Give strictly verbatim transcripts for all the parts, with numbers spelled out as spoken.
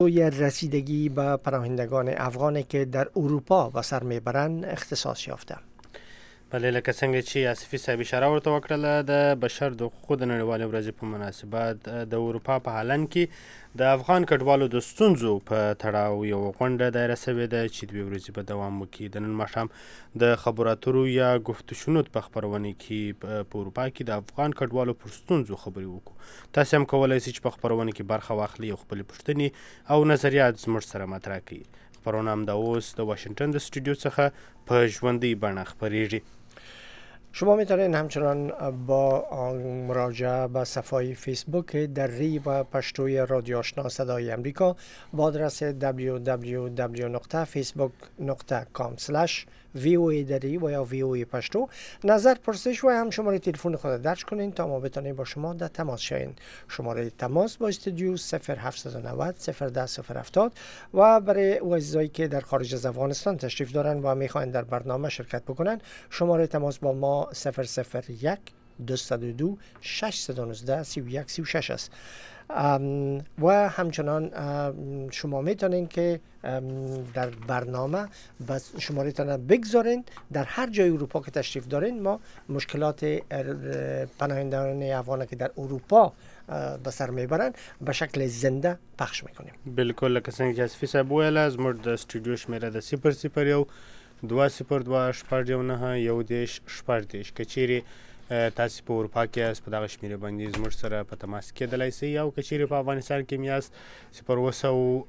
روی رسیدگی به پناهندگان افغانی که در اروپا به سر میبرند اختصاص یافته. بله، لکه څنګه چې آصفي صاحب اشاره ورته وکړله، د بشر د حقوقو د نړیوالې ورځې په مناسبت د اروپا په هالند کې د افغان کډوالو د ستونزو په تړاو یوه غونډه دایره شوې ده چې دوې ورځې به دوام وکړي. د نن ماښام د خبرو اترو یا گفت و شنود په خپرونه کې په اروپا کې د افغان کډوالو پر ستونزو خبرې وکړو. تاسې هم کولی شئ چې په خپرونه کې برخه واخلئ او خپلې پوښتنې او نظریات زموږ سره مطرح کړئ. خپرونه همدا اوس د واشنگټن د استودیو څخه په ژوندۍ بڼه خپرېږي. شما میتونید همچنان با مراجعه به صفحه فیسبوک دری و پشتوی رادیو آشنا صدای امریکا با آدرس دبلیو دبلیو دبلیو دات فیسبوک دات کام اسلش وی او ای دری و یا وی او ای پشتو نظر پرسش و هم شماره تلفن خود درج کنین تا ما بتونیم با شما در تماس شویم. شماره تماس با استودیو صفر هفت نه صفر صفر ده صفر هفتاد و برای عزیزایی که در خارج از افغانستان تشریف دارن و میخواین در برنامه شرکت بکنن شماره تماس با ما صفر صفر یک دویست و دو ششصد و نوزده سی و یک سی و شش است. و همچنان شما میتونین که در برنامه بس شماره تان بگذارین در هر جای اروپا که تشریف دارین. ما مشکلات پناهندگان افغان که در اروپا به سر میبرن به شکل زنده پخش میکنیم. بالکل، لکه څنګه چې آصفي صاحب ویله، زموږ د استودیو شمېره د صفر صفر یو دوه صفر دوه شپږ یو نهه یو دېرش شپږ دېرش. که چیرې تاسې په اروپا کې یاست په دغه شمېرې باندې زموږ سره په تماس کېدلی شئ، او که چیرې په افغانستان کې هم یاست صفر اووه سوه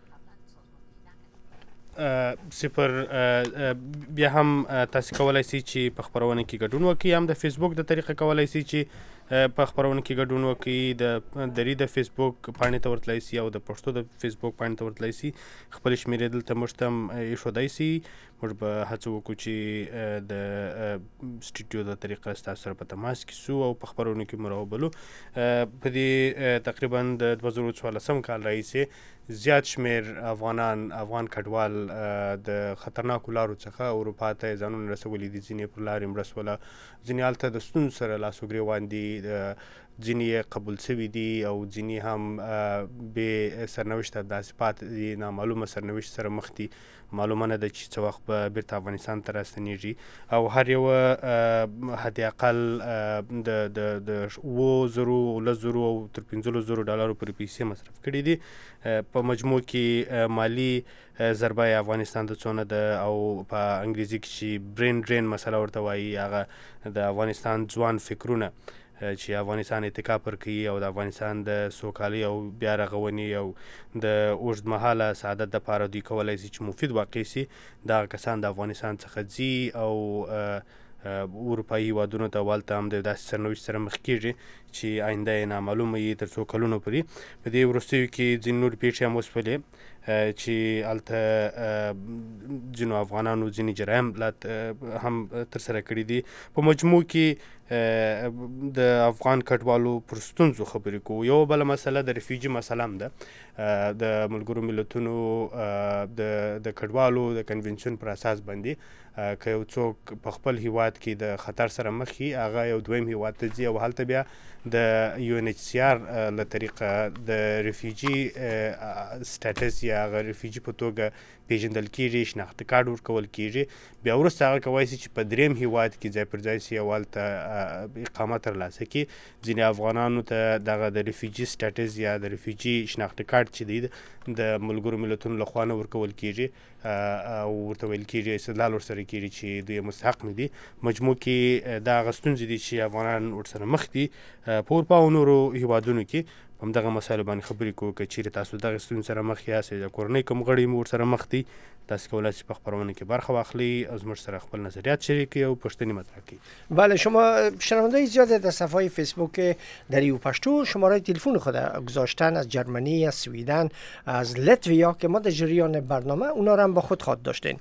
صفر بیا هم تاسې کولی شئ چې په خپرونه کې ګډون وکړئ. هم د فیسبوک د طریقه کولی شئ چې په خپرونه کې ګډون وکړئ. د دری د فیسبوک پاڼې ته ورتلی شئ او د پښتو د فیسبوک پاڼې ته ورتلی شئ. خپلې شمېرې دلته موږ ته هم ایښودی شئ. موږ به هڅه وکړو چې د سټوډیو د طریقه ستاسو سره په تماس کې سو او په خپرونو کې مو راوبلو. په دې تقریبا د دوه زره څوارلسم کال راهیسې زیات شمېر افغانان افغان کډوال د خطرناکو لارو څخه اروپا ته ځانونه رسولي دي. ځینې پر لارې مرسته وله، ځینې هلته د ستونزو سره لاس و ګرېوان دي، ځینې یې قبول شوي دي او ځینې هم بې سرنوشته داسې پاتې دي، نامعلومه سرنوشت سره مخ دي. معلومه نه ده چې څه وخت به بیرته افغانستان ته راستنېږي او هر یوه حد اقل د د د اووه زرو لس زرو او تر پنځلس زرو ډالرو پورې پیسې مصرف کړي دي. په مجموع کې مالي ضربه یې افغانستان ته څونه ده او په انګریزي کې چې برین ډرین مسله ورته وایي، هغه د افغانستان ځوان فکرونه چې افغانستان اتکا پر کوي او د افغانستان د سوکالۍ او بیا رغونې او د اوږدمهاله سعادت دپاره دوی کولی شي چې مفید واقع شي. دغه کسان د افغانستان څخه ځي او اروپایي هېوادونو ته والته هم د داسې سرنوشت سره مخ کېږي چې آینده یې نامعلومه وي تر څو کلونو پورې. په دې وروستیو کې ځینې نورې پیښې هم وسولې چې هلته ځینو افغانانو ځینې جرایم هم ترسره کړي دي. په مجموع کې د افغان کډوالو پر ستونزو خبرې کوو. یوه بله مسله د ریفیوجي مسله هم ده. د ملګرو ملتونو د د کډوالو د کنونشن پر اساس باندې که یو څوک په خپل هیواد کې د خطر سره مخ وي، هغه یو دویم هیواد ته ځي او هلته بیا د یو ان ایچ سی آر له طریقه د ریفیوجي سټیټس یا هغه ریفیوجي په توګه پیژندل کېږي، شناخته کارت ورکول کېږي. بیا وروسته هغه کولی شي چې په دریم هیواد کې ځای پر ځای شي او هلته اقامت ترلاسه کړي. ځینې افغانانو ته دغه د ریفیوجي سټیټس یا د ریفیوجي شناخته کارت چې دی د ملګرو ملتونو لخوا نه ورکول کېږي او ورته ویل کېږي، استدلال ورسره کېږي چې دوی مستحق نه دي. مجموع کې دا هغه ستونزې دي چې افغانان ورسره مخ دي په اروپا او نورو هیوادونو کې. په همدغه مسایلو باندې خبرې کوو. که چیرې تاسو دغه ستونزې سره مخ یاست، د کورنۍ کوم غړي مو ورسره مخ دي، تاسو کولی شئ په خپرونه کې برخه واخلئ او زموږ سره خپل نظریات شریک کړئ او پوښتنې مطرح کړئ. بله، شما شنونده‌های زیاد در صفحه فیسبوک دری و پشتو شماره تلفن خود گذاشتن از جرمنی، از سویدن، از لتویا که ما در جریان برنامه اونا رو هم با خود خواد داشتین.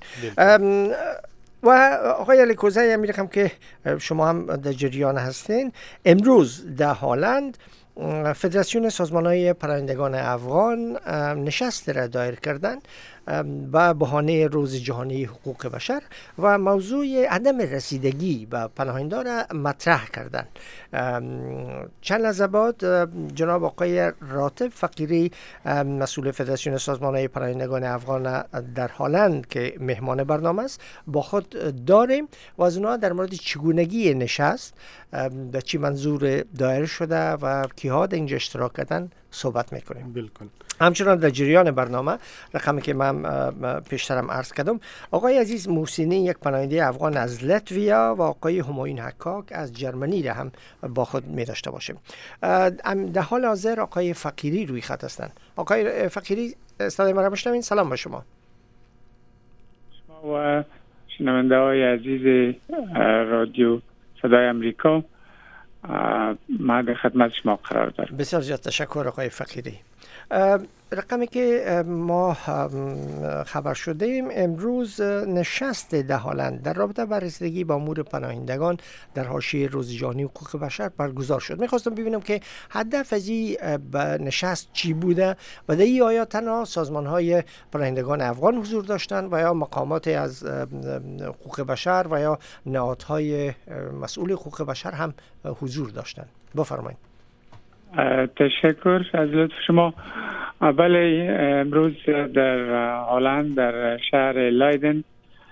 و آقای علی کوزی، می‌خوام که شما هم در جریان هستین. امروز در هالند فدراسیون سازمان‌های پناهندگان افغان نشست را دایر کردند با بهانه روز جهانی حقوق بشر و موضوع عدم رسیدگی به پناهنده را مطرح کردند. چند لحظه بعد جناب آقای راتب فقیری مسئول فدراسیون سازمان‌های پناهندگان افغان در هلند که مهمان برنامه است با خود داریم و از اونها در مورد چگونگی نشست، به چی منظور دایر شده و کیها در اینجا اشتراک کردن صحبت میکنیم. بالکل. همچنان در جریان برنامه رقمی که من پیشترم عرض کردم، آقای عزیز محسنی یک پناهنده افغان از لتویا و آقای همایون حکاک از جرمنی را هم با خود می داشته باشیم. در حال حاضر آقای فقیری روی خط هستند. آقای فقیری صدای من را میشنوین؟ سلام به شما. شما و شنونده های عزیز رادیو صدای امریکا، ما در خدمت شما قرار دارم. بسیار زیاد تشکر آقای فقیری. رقمی که ما خبر شده ایم امروز نشست ده هلند در رابطه با رسیدگی با امور پناهندگان در حاشیه روز جهانی حقوق بشر برگزار شد. میخواستم ببینم که هدف از این نشست چی بوده و در این آیا تنها سازمان های پناهندگان افغان حضور داشتند و یا مقامات از حقوق بشر و یا نهادهای مسئول حقوق بشر هم حضور داشتند؟ بفرمایید. تشکر از لطف شما. بله، امروز در هلند در شهر لایدن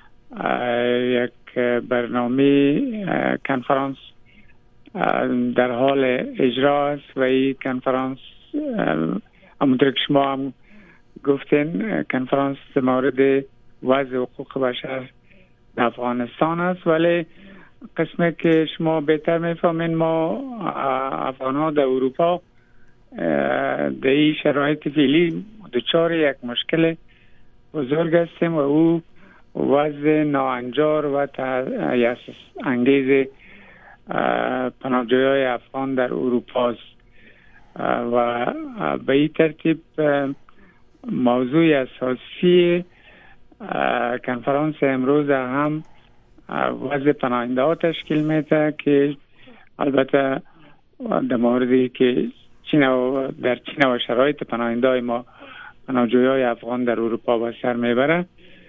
یک برنامه کنفرانس در حال اجرا است و این کنفرانس همونطور که شما هم گفتین کنفرانس مورد وضع حقوق بشر در افغانستان است، ولی قسمی که شما بهتر میفهمین ما افغان ها در اروپا در این شرایط فعلی دچار یک مشکل بزرگ هستیم و او وضع ناهنجار و تأسیس انگیز پناهجویان افغان در اروپا است و به این ترتیب موضوع اساسی کنفرانس امروز هم وضع پناهنده ها تشکیل میده که البته در موردی که چین و در چین و شرایط پناهنده های ما پناهجویان افغان در اروپا به سر میبره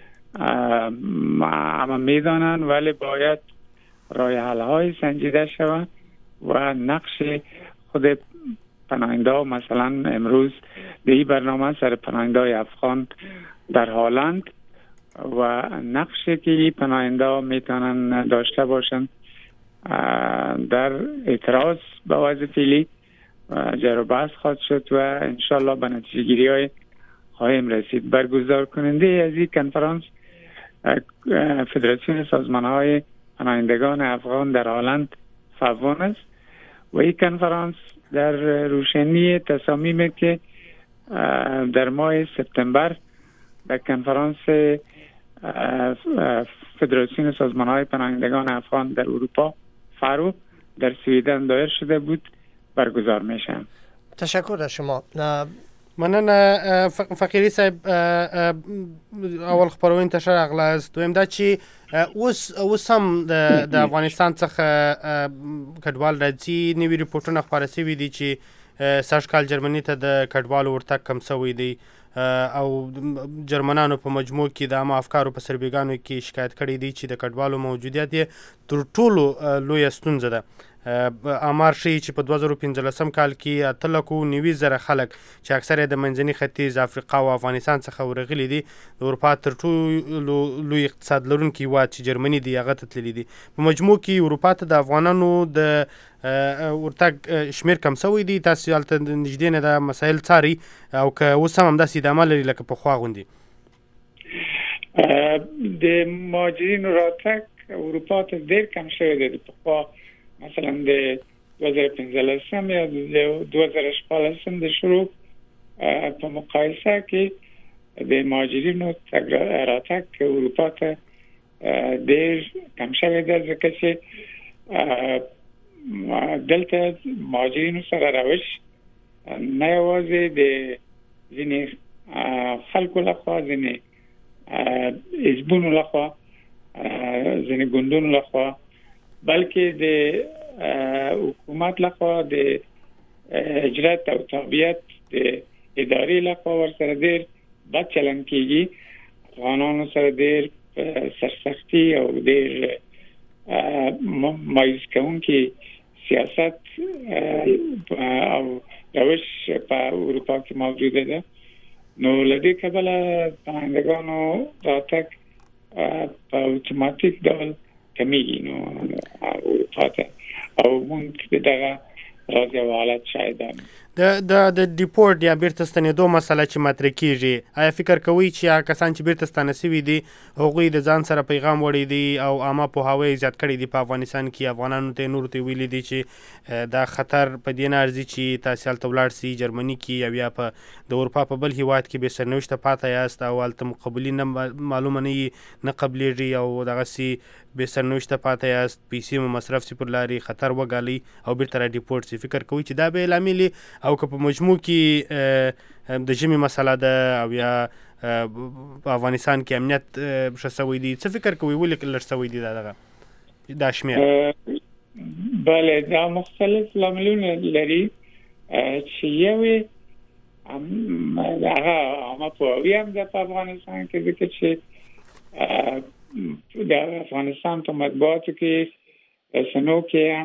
اما میدانن، ولی باید راه حل های سنجیده شود و نقش خود پناهنده ها، مثلا امروز در این برنامه سر پناهنده های افغان در هلند و نقشی که پناهنده ها میتونن داشته باشند در اعتراض به وضع فعلی جر و بحث خواهد شد و انشالله به نتیجه گیری های خواهیم رسید. برگزار کننده از این کنفرانس فدراسیون سازمان های پناهندگان افغان در هلند فوان است و این کنفرانس در روشنی تصامیمی که در ماه سپتامبر در کنفرانس فدراسیون سازمان های پناهندگان افغان در اروپا فرو در سویدن دایر شده بود برگزار میشه. تشکر از شما. مننه فقیری صاحب. اول خبرونه تشر اغلا است. دویم دا چې اوس اوس هم د افغانستان څخه کډوال راځي، نوي ریپورتونه خپاره شوي دي چې سږ کال جرمني ته د کډوالو ورتګ کم شوی دی او جرمنانو په مجموع کې د عامه افکارو په سربېګانو کې شکایت کړی دی چې د کډوالو موجودیت یې تر ټولو لویه ستونزه ده. آمار ښیي چې په دوه زره پنځلسم کال کې اته لکو نوي زره خلک چې اکثر یې د منځني ختیځ، افریقا او افغانستان څخه ورغلي دي، د اروپا تر ټولو لوی اقتصاد لرونکي هېواد چې جرمني دی هغه ته تللي دي. په مجموع کې اروپا ته د افغانانو د ورتګ شمیر کم شوی دی. تاسو هلته نږدې نه دا مسایل څارئ او که اوس هم همداسې ادامه لري لکه پخوا غوندې؟ د مهاجرینو راتګ اروپا ته ډېر کم شوی دی. پخوا مثلا د دوه زره پنځلسم یا د دوه زره شپاړسم د شروع په مقایسه کې د مهاجرینو راتګ اروپا ته ډېر کم شوی دی، ځکه چې دلته مهاجرینو سره روش نه یوازې د ځینې خلکو لخوا، ځینې حزبونو لخوا، ځینې ګوندونو لخوا، بلکې د حکومت لخوا د اجرت او تابعیت د ادارې لخوا ورسره ډېر بد چلند کیږي. افغانانو سره ډېر سرسختي او ډېر مایوس کوونکي سیاست او روش په اروپا کې موجوده ده. نو لدې کبله پناهندگانو راتګ په اتوماتیک ډول کمیږي نو اروپا ته او موږ دغه راځي او حالت شاهدان د د د ډیپورټ یا بیرته ستنېدو مسله چې مطرح کیږي، آیا فکر کوئ چې هغه کسان چې بیرته ستانه شوي دي هغوی د ځان سره پیغام وړی دی او عامه پوهاوی زیات کړی دی په افغانستان کې؟ افغانانو ته نورو ته ویلي دي چې دا خطر په دې نه ارځي چې تاسې هلته ولاړ سئ جرمني کې او یا په د اروپا په بل هیواد کې بې سرنوشته پاته یاست او هلته مقبولي نه معلومه نه یي نه قبلېږي او دغسې بې سرنوشته پاته یاست، پیسې مو مصرف سي پر لارې، خطر وګالئ او بیرته را ډیپورټ سي. فکر کوئ چې دا به لامل او که په مجموع کې د ژمي مسله ده او یا په افغانستان کې امنیت ښه سوی دی، څه فکر کوئ ولې لږ سوی دی دا دغه دا شمېر؟ بله دا مختلف لاملونه لري چې یو یې هغه عامه پوهاوي هم ده په افغانستان کې، ځکه چې د افغانستان په مطبوعاتو کې رسنیو کې هم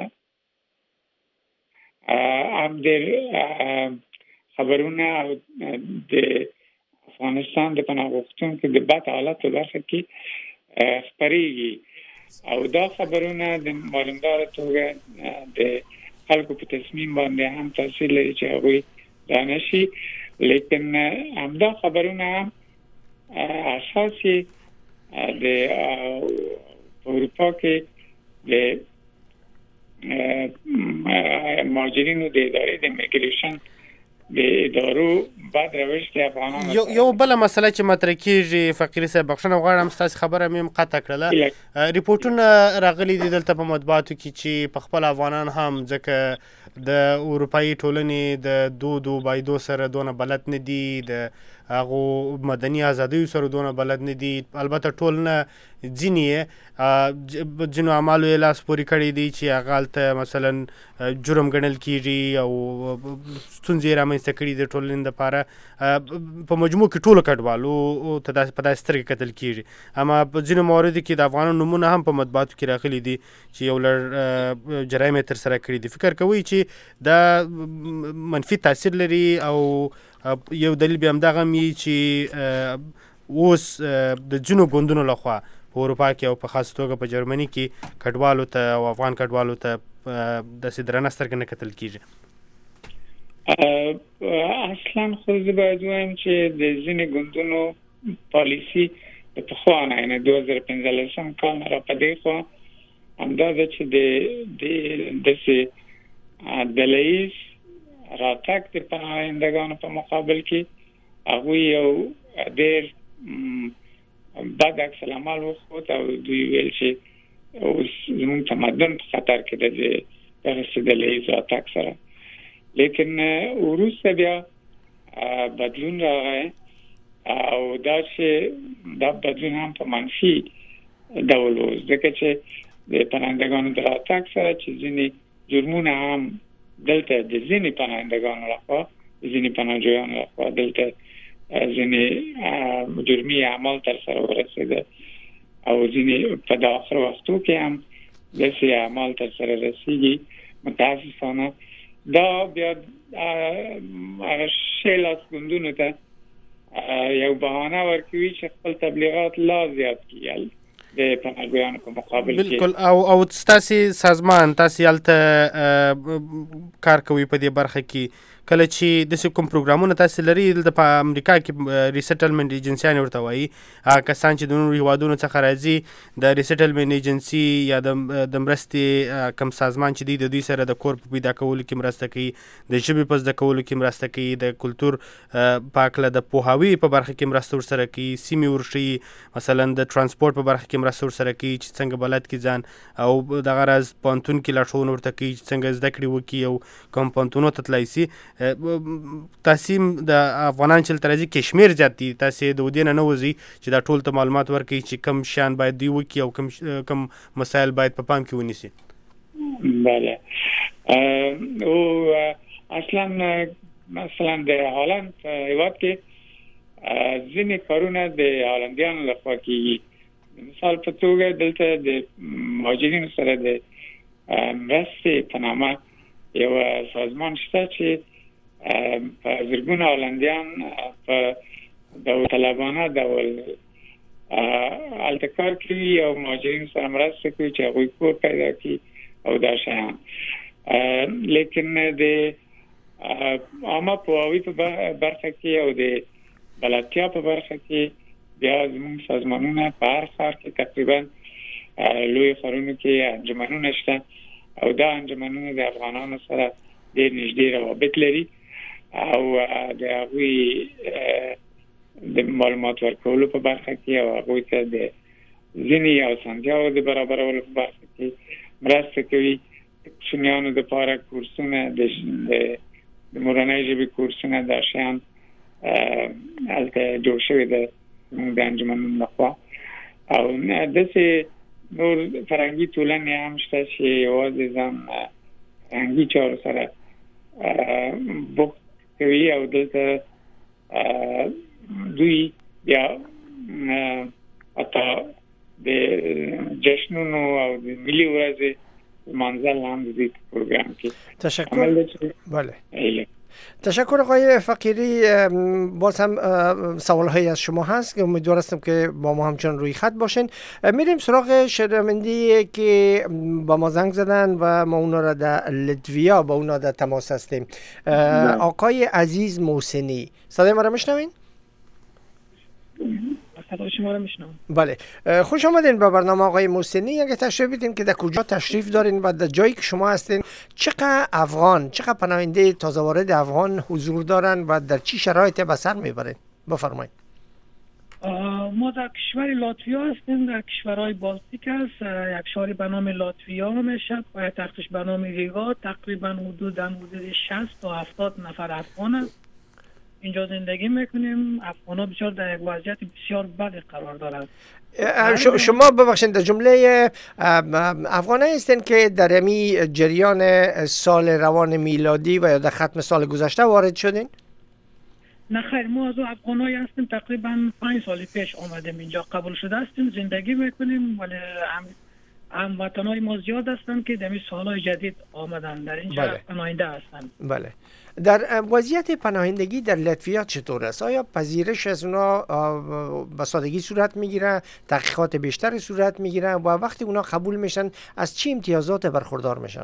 هم ډېر خبرونه او د افغانستان د پناه غوښتونکو د بد حالت په برخه کې خپرېږي او دا خبرونه د معلومداره توګه د خلکو په تصمیم باندې هم تاثیر لري چې هغوی دا نشي. لیکن همدا خبرونه هم اساسي د اروپا کې د مهاجرینو د ادارې د میګریشن د ادارو بعد روش کې افغانانو یو یو بله مسله چې مطرح کېږي، فقیري صاحب بخښنه غواړم ستاسې خبره مې هم قطع کړله، ریپورټونه راغلي دي دلته په مطبوعاتو کې چې په خپل افغانان هم ځکه د اروپایي ټولنې د دود و بایدو سره دونه بلد نه دي، د هغو مدني ازادیو سره دونه بلد نه دي، البته ټول نه ځینې یې ځینو اعمالو یې لاس پورې کړی دی چې هغه هلته مثلا جرم ګڼل کېږي او ستونزې یې رامنځته کړي د ټولنې دپاره. په مجموع کې ټولو کډوالو ته داسې په داسې سترګې کتل کېږي، اما په ځینو مواردو کې د افغانانو نومونه هم په مطبوعاتو کې راغلي دي چې یو لړ جرایم یې ترسره کړي دي. فکر کوئ چې دا منفي تاثیر لري او یو دلیل بیا همدغه هم وي چې اوس د ځینو ګوندونو لخوا په اروپا کې او په خاصه توګه په جرمني کې کډوالو ته او افغان کډوالو ته داسې درنه سترګه نه کتل کېږي؟ اصلا خو زه باید ووایم چې د ځینې ګوندونو پالیسي د پخوا نه یعنې دوه زره پنځلسم کال نه را په دې خوا همدا ده چې د داسې ډله ییز راتګ د پناهندگانو په مقابل کې هغوی یو ډېر بد عکس العمل وښود او دوی ویل چې اوس زموږ تمدن په خطر کې ده د دغسې ډله ییز راتګ سره. لیکن وروسته بیا بدلون راغی او دا چې دا بدلون هم په منفي ډول و، ځکه چې د پناهندگانو د راتګ سره چې ځینې جرمونه هم دلته د ځینې پناهندگانو لخوا ځینې پناهجویانو لخوا دلته ځینې جرمي اعمال ترسره ورسېده او ځینې په داخل وختو کې هم داسې اعمال ترسره رسېږي. متاسفانه دا بیا هغه ښې لاس ګوندونو ته یو بهانه ورکوي چې خپل تبلیغات لا زیات کړي د پناهجویانو په مقابل کې. بالکل. او او ستاسې سازمان تاسې هلته کار کوئ په دې برخه کې، کله چې داسې کوم پروګرامونه تاسې لري دلته په امریکا کې ریسیټلمنټ ایجنسیانې ورته وایي، هغه کسان چې د نورو هیوادونو څخه راځي د ریسیټلمنټ ایجنسي یا د مرستې کوم سازمان چې دی د دوی سره د کور په پیدا کولو کې مرسته کوي، د ژبې په زده کولو کې مرسته کوي، د کلتور په هکله د پوهاوي په برخه کې مرسته ورسره کوي، سیمې ورښیي، مثلا د ترانسپورټ په برخه کې مرسته ورسره کوي چې څنګه بلد کې ځان او دغه راز پوهنتون کې لارښوونه ورته کوي چې څنګه زده کړې وکړي او کوم پوهنتونو ته تللی سي. تاسې د افغانان چې دلته راځي کې شمېر زیات دي، تاسې د ودې نه نه وځئ چې دا ټول ته معلومات ورکړئ چې کوم شیان باید دوی وکړي او کوم کوم مسایل باید په پام کې ونیسي؟ بله او اصلا مثلا در هالند هیواد که ځینې کارونه د هالندیانو لخوا کیږي. مثال په توګه دلته د مهاجرینو سره د مرستې په نامه یو سازمان شته چې په زرګونه هالندیان په داوطلبانه ډول هلته کار کوي او مهاجرینو سره مرسته کوي چې هغوی کور پیدا کړي او دا شیان. لیکن د عامه پوهاوي په برخه کې او د بلدتیا په برخه کې بیا زموږ سازمانونه په هر ښار کې تقریبا لوی ښارونو کې انجمنونه شته او دا انجمنونه د افغانانو سره ډېر نږدې روابط لري او د هغوی د معلومات ورکولو په برخه کې او هغوی ته د ځینې اسانتیاو د برابرولو په برخه کې مرسته کوي. کوچنیانو دپاره کورسونه د مورنۍ ژبې کورسونه دا شیان هلته جوړ شوي ده زموږ د انجمنونو لخوا او داسې نور فرهنګي ټولنې هم شته چې یوازې ځان فرهنګي چارو سره بوخت کوي او دلته دوی بیا حتی د جشنونو او د ملي ورځې منزل هم د دې پروګرام کې. تشکر. بله تشکر آقای فقیری. باز هم سوال هایی از شما هست که امیدوار هستم که با ما همچنان روی خط باشین. میریم سراغ شنونده‌ای که با ما زنگ زدن و ما اونا را در لتویا با اونا در تماس هستیم. آقای عزیز محسنی، صدای ما را میشنوین؟ صدای شما را میشنوم. بله، خوش آمدین به برنامه آقای محسنی. اگه تشریف بدین که در کجا تشریف دارین و در جایی که شما هستین چقدر افغان، چقدر پناهنده تازه وارد افغان حضور دارن و در چی شرایطی به سر میبرین؟ بفرمایید. ما در کشور لاتویا هستیم، در کشورهای بالتیک است. یک شهری به نام لاتویا میشه، پایتختش به نام ریگا. تقریبا حدوداً حدود شصت تا هفتاد نفر افغان است. اینجا زندگی میکنیم. افغان‌ها بسیار در یک وضعیت بسیار بد قرار دارند. شما ببخشید در جمله افغان‌ها هستین که در امی جریان سال روان میلادی و یا در ختم سال گذشته وارد شدین؟ نه خیر، ما از افغان‌هایی هستیم تقریبا پنج سال پیش آمدیم اینجا قبول شده هستیم، زندگی میکنیم، ولی هم هموطن‌های ما زیاد هستند که در این سال‌های جدید آمدن در اینجا پناهنده هستند. بله. در وضعیت پناهندگی در لتویا چطور است؟ آیا پذیرش از اونا به سادگی صورت میگیره؟ تحقیقات بیشتری صورت میگیره و وقتی اونا قبول میشن از چه امتیازات برخوردار میشن؟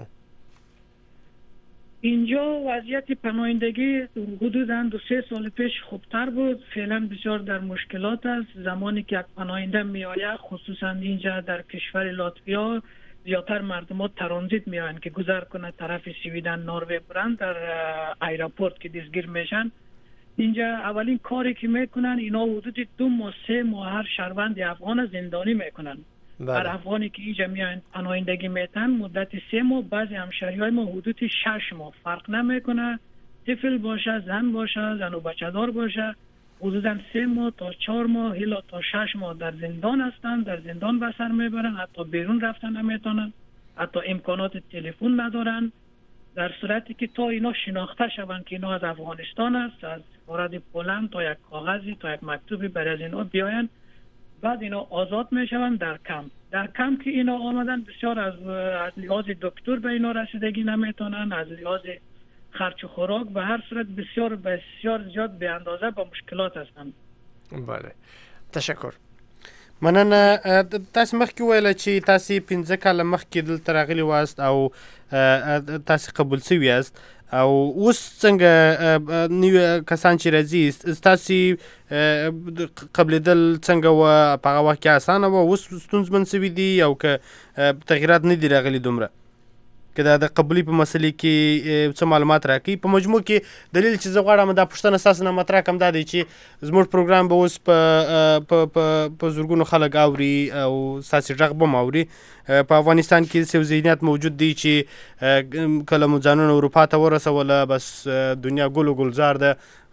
اینجا وضعیت پناهندگی حدوداً دو سه سال پیش خوبتر بود. فعلا بسیار در مشکلات است. زمانی که یک پناهنده میآید، خصوصا اینجا در کشور لاتویا زیادتر مردم ها ترانزیت میان که گذر کنه طرف سویدن، نروژ برن، در ایرپورت که دستگیر میشن. اینجا اولین کاری که میکنن اینا حدود دو ماه سه ماه هر شهروند افغان زندانی میکنن. هر افغانی که اینجا میان پناهندگی میتن مدت سه ماه، بعضی همشهریای ما حدود شش ماه، فرق نمیکنه طفل باشه، زن باشه، زن و بچه دار باشه، حدوداً سه ماه تا چهار ماه الا تا شش ماه در زندان هستند، در زندان به سر میبرن، حتی بیرون رفتن نمیتونن، حتی امکانات تلفن ندارن. در صورتی که تا اینا شناخته شوند که اینا از افغانستان است، از سفارت پولند تا یک کاغذی تا یک مکتوبی برای از اینا بیاین، بعد اینا آزاد میشوند در کمپ. در کمپ که اینا آمدن بسیار از از لحاظ دکتر به اینا رسیدگی نمیتونن، از لحاظ خرچ و خوراک به هر صورت بسیار بسیار زیاد به اندازه با مشکلات هستند. بله، تشکر. مننه. تاسو مخکې ویل چې تاسو پنځه کاله مخکې دلته راغلي واست او تاسو قبول شوي یاست او اوس څنګه نوي کسان چې راځي تاسو قبلېدل څنګه و؟ په هغه وخت کې اسانه و، اوس ستونزمن شوي دي او که تغییرات نه دي راغلي دومره؟ که دا د قبولي په مسلې کې څه معلومات راکړي. په مجموع کې دلیل چې زه غواړم دا پوښتنه ستاسو نه مطرح کړم دا دی چې زموږ پروګرام به اوس په زرګونو خلک اوري او ستاسې غږ به هم اوري. په افغانستان کې داسې یو ذهنیت موجود دی چې کله مو ځانونه اروپا ته ورسوله بس دنیا ګل و ګلزار ده،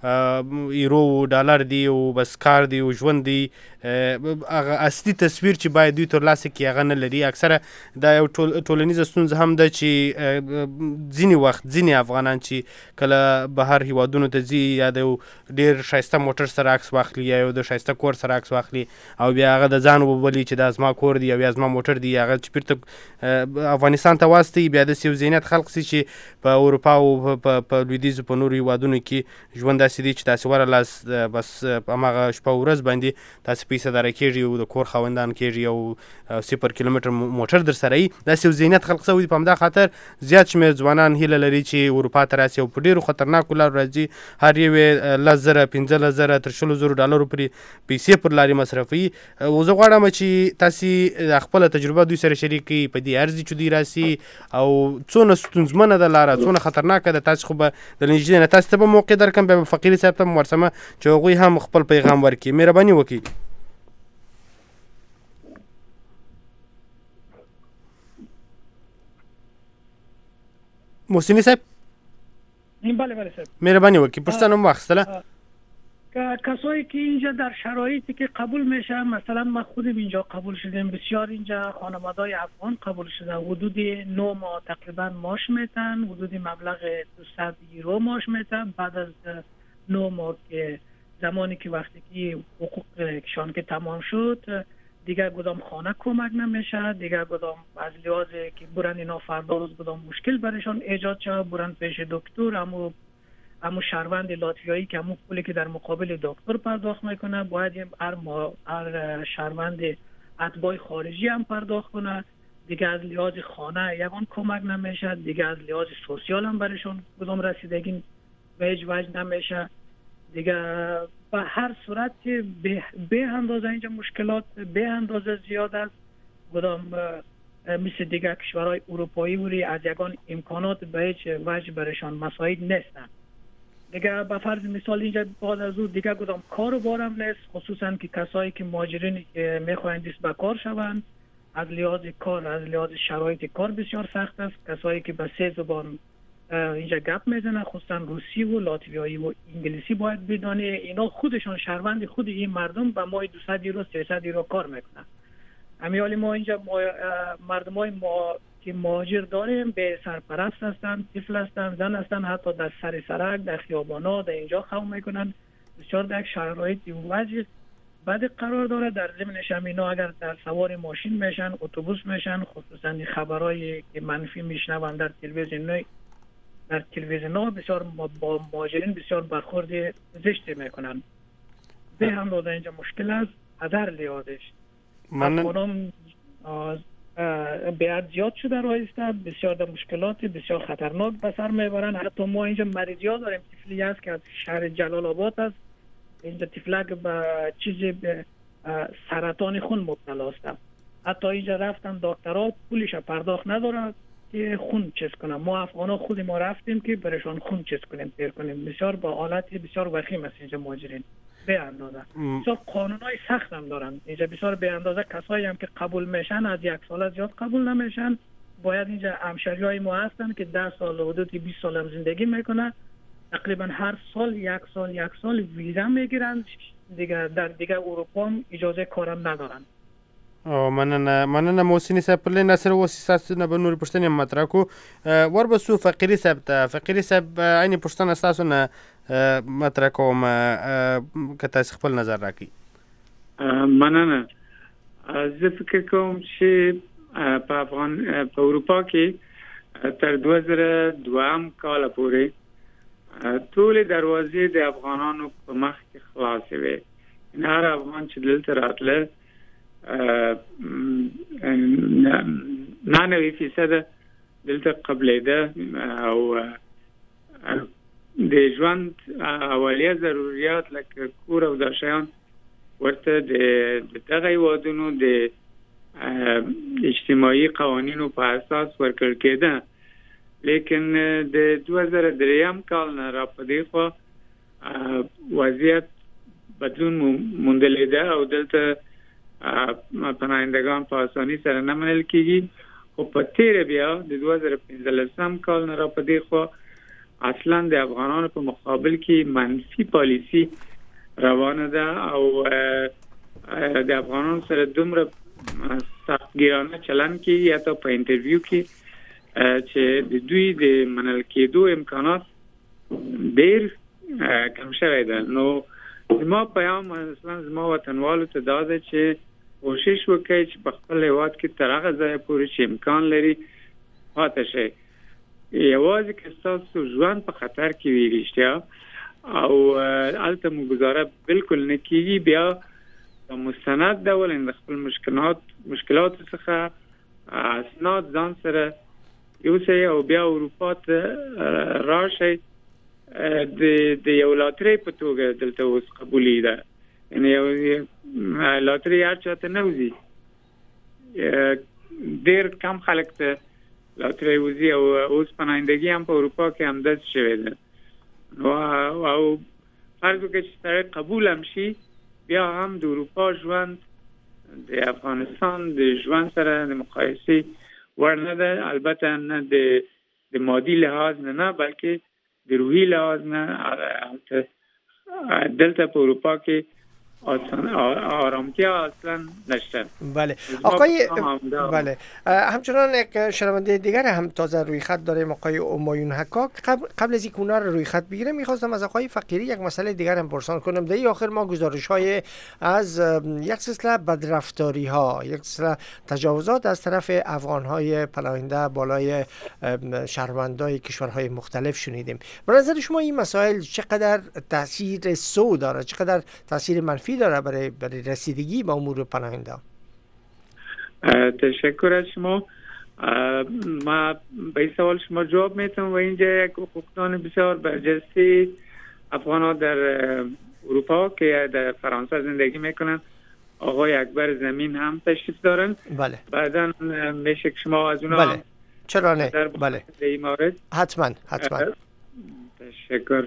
یورو او ډالر دی او بس کار دی او ژوند دی هغه اصلي تصویر چې باید دوی ترلاسه کړي هغه نه لري. اکثره دا یو ټولنیزه ستونزه هم ده چې ځینې وخت ځینې افغانان چې کله بهر هیوادونو ته ځي یا د ډېر ښایسته موټر سره عکس واخلي یا یو د ښایسته کور سره عکس واخلي او بیا هغه د ځان وبولي چې دا زما کور دی او یا زما موټر دی، هغه چې بیرته افغانستان ته واستوي بیا داسې یو ذهنیت خلق سي چې په اروپا او په لویدیځو په نورو هیوادونو کې ژوند داسې دی چې داسې ورلاس بس هماغه شپه ورځ باندې تاسې پیسه داره کېږي او د کور خاوندان کېږي او صفر کیلومتر موټر در سره وي. داسې یو ذهنیت خلق شوی. په همدا خاطر زیات شمېر ځوانان هیله لري چې اروپا ته راسي او په ډېرو خطرناکو لارو راځي. هر یو یې لس زره پنځلس زره تر شلو زرو ډالرو پورې پیسې پر لارې مصرفوي. او زه غواړم چې تاسې خپله تجربه دوی سره شریک کړئ په دې ارزي چې دوی راسي او څونه ستونزمنه ده لاره، څونه خطرناکه ده. تاسې خو به د نږدې نه تاسې ته به موقع درکړم، بیا به فقیري صاحب ته هم ورسمه چې هغوی هم خپل پیغام ورکړي. مهرباني وکړئ. محسنی صاحب بله بله صاحب مهربانی وکړئ پوښتنه مو واخیستله. کسایی که اینجا در شرایطی که قبول میشه، مثلا ما خودم اینجا قبول شدیم، بسیار اینجا خانواده‌های افغان قبول شدن، حدود نه ماه تقریبا معاش میتن، حدود مبلغ دویست یورو معاش میتن. بعد از نه ماه که زمانی که وقتی که حقوقشان که تمام شد دیگر کدام خانه کمک نمیشه، دیگر کدام از لحاظ که برن اینا فردا روز کدام مشکل برشان ایجاد شد، برن پیش دکتر، امو امو شهروند لاتویایی که امو پولی که در مقابل دکتر پرداخت میکنه باید هر هر شهروند اتباع خارجی هم پرداخت کنه. دیگه از لحاظ خانه یگان کمک نمیشه، دیگه از لحاظ سوسیال هم برشان کدام رسیدگی به هیچ وجه نمیشه. دیگه به هر صورت به, به اندازه اینجا مشکلات به اندازه زیاد است. کدام مثل دیگه کشورهای اروپایی وری از یگان امکانات به هیچ وجه برشان مساعد نیستن. دیگه به فرض مثال اینجا بعد از اون دیگه کدام کار و بارم نیست، خصوصا که کسایی که مهاجرینی که میخواین دست به کار شوند از لحاظ کار از لحاظ شرایط کار بسیار سخت است. کسایی که به سه زبان اینجا گپ میزنن، خصوصا روسی و لاتویایی و انگلیسی باید بدانه، اینا خودشان شهروند خود این مردم به ماه دویست یورو سیصد یورو کار میکنن. امیالی ما اینجا مردم های ما که مهاجر داریم به سرپرست هستن، طفل هستن، زن هستن، حتی در سر سرک در خیابانا در اینجا خواب میکنن. بسیار در شرایطی و وضع بعد قرار داره. در ضمنش هم اینا اگر در سوار ماشین میشن، اتوبوس میشن، خصوصا خبرایی که منفی میشنون در تلویزیون در تلویزیون بسیار با مهاجرین بسیار برخورد زشتی میکنن. به هم داده اینجا مشکل است از هر لحاظش. افغانان بیاد زیاد شده رایسته، بسیار در مشکلات بسیار خطرناک به سر میبرن. حتی ما اینجا مریضی ها داریم، طفلی هست که از شهر جلال آباد است، اینجا طفلک به چیزی به سرطان خون مبتلا است. حتی اینجا رفتن دکترها پولش پرداخت ندارن که خون چیز کنم. ما افغانا خود ما رفتیم که برشان خون چیز کنیم پیر کنیم. بسیار با حالت بسیار وخیم است اینجا مهاجرین به اندازه. بسیار قانونای سخت هم دارن اینجا، بسیار به اندازه. کسایی هم که قبول میشن از یک سال زیاد قبول نمیشن. باید اینجا همشهریای ما هستن که ده سال حدود بیست سال هم زندگی میکنن، تقریبا هر سال یک سال یک سال ویزا میگیرن. دیگه در دیگه اروپا هم اجازه کارم ندارن. او مننه مننه محسنی صاحب. پر لین سره اوس تاسو نه به نور پښتنې مطرح کو ور بسو فقیری صاحب ته. فقیری صاحب عین پښتنه تاسو نه مطرح کوم که تاسو خپل نظر راکړي. مننه. زه فکر کوم چې په افغان په اروپا کې تر دوه زره دوه کال پورې ټول دروازې د افغانانو په مخ کې خلاصې وي. هر افغان چې دلته راتله نانوي فیصد دلته قبلېده او د ژوند اولیه ضرورت لکه کور او دا شیان ورته د دغه هیوادونو د اجتماعي قوانینو په اساس ورکړل کېده. لیکن د دوه زره درې کال نه را په دې خوا وضعیت بدلون موندلی ده او دلته پناهندگان په اسانۍ سره نه منل کېږي. خو په تېره بیا د دوه زره پنځلسم کال نه را په دې خوا اصلا د افغانانو په مقابل کې منفي پالیسی روانه ده او د افغانانو سره دومره سختگیرانه چلن کوي یا تا په انټرویو کې چې د دوی د منل کېدو امکانات ډېر کم شوی ده. نو زما پیام اصلا زما وطنوالو ته دا ده چې کوشش وکړئ چې په خپل هېواد کې تر هغه ځایه پورې چې امکان لري پاتې شئ. یوازې که ستاسو ژوند په خطر کې وي رښتیا او هلته مو ګزاره بالکل نه کېږي، بیا په مستند ډول د خپل مشکلات مشکلاتو څخه اسناد ځان سره یوسئ او بیا اروپا ته راشئ. د د یو لاترۍ په توګه دلته اوس قبولي ده، یعنې یو لاترۍ هر چا ته نه وځي، ډېر کم خلک ته لاترۍ وځي او اوس پناهندګي هم په اروپا کې همداسې شوې ده. نو او فرض وکړئ چې سړی قبول هم شي، بیا هم د اروپا ژوند د افغانستان د ژوند سره د مقایسې وړ نه ده. البته نه د مادي لحاظ نه نه بلکې د روحي لحاظ نه. دلته په اروپا کې آرامتیا اصلا نشته. بله آقای بله همچنان یک شنونده دیگر هم تازه روی خط داریم، آقای همایون حکاک. قبل قبل از اینکه اونا رو روی خط بگیرم میخواستم از آقای فقیری یک مسئله دیگر هم پرسان کنم. در این آخر ما گزارش های از یک سلسله بدرفتاری ها، یک سلسله تجاوزات از طرف افغان های پناهنده بالای شهروندان کشورهای مختلف شنیدیم. به نظر شما این مسائل چقدر تاثیر سو داره، چقدر تاثیر منفی داره برای برای رسیدگی به امور پناهنده؟ تشکر از شما. ما به این سوال شما جواب میتونم و اینجا یک حقوقدان بسیار برجسته افغان‌ها در اروپا که در فرانسه زندگی میکنن، آقای اکبر زمین هم تشریف دارن. بله. بعداً میشه که شما از اونا بله. چرا نه؟ بله. در این مورد حتما حتما. تشکر.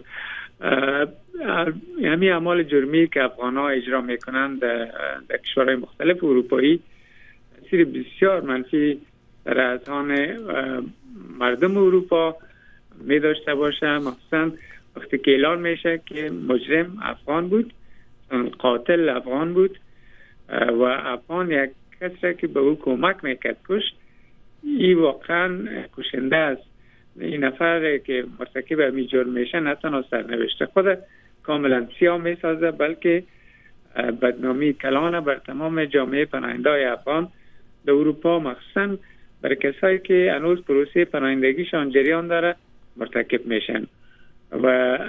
همین اعمال جرمی که افغان‌ها اجرا میکنند در, در کشورهای مختلف اروپایی تاثیر بسیار منفی در اذهان مردم اروپا می داشته باشه، مخصوصا وقتی که اعلان میشه که مجرم افغان بود، قاتل افغان بود و افغان یک کسی که به او کمک میکرد کشت، این واقعا کشنده است. این نفر که مرتکب همین جرم میشه نه تنها سرنوشت خود کاملا سیاه میسازه بلکه بدنامی کلانه بر تمام جامعه پناهنده‌های افغان در اروپا، مخصوصا برای کسایی که هنوز پروسه پناهندگیشان جریان داره مرتکب میشن و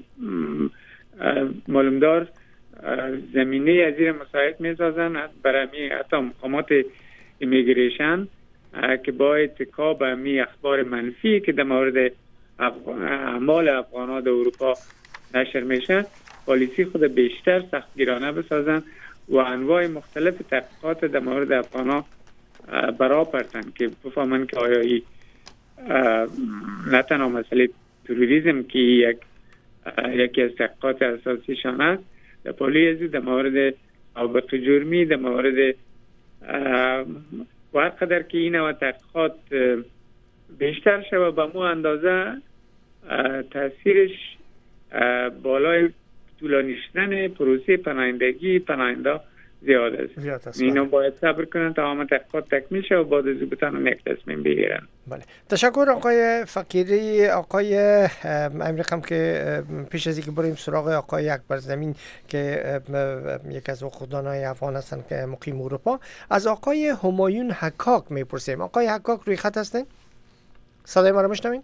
معلومدار زمینه از زیر مساعد میسازن برای حتی مقامات ایمیگریشن که با اتکا به می اخبار منفی که در مورد اعمال افغان‌ها در اروپا نشر میشه پالیسی خود بیشتر سختگیرانه بسازن و انواع مختلف تحقیقات در مورد افغان‌ها برا پرتن که بفهمن که آیا ای نه تنها مسئله تروریسم که یک یکی از تحقیقات اساسیشان است، در پالیسی در مورد سابقه جرمی، در مورد و هر قدر که این و تحقیقات بیشتر شود به مو اندازه تاثیرش بالای طولانی شدن پروسه پناهندگی پناهنده زیاد است. اینا باید صبر کنن تا همه تحقیقات تکمیل شه و بعد از بتونن یک تصمیم بگیرن. بله. تشکر آقای فقیری. آقای امریکم که پیش از اینکه بریم سراغ آقای اکبر زمین که یکی از حقوقدانای افغان هستن که مقیم اروپا، از آقای همایون حکاک میپرسیم. آقای حکاک روی خط هستین؟ صدای ما رو میشنوین؟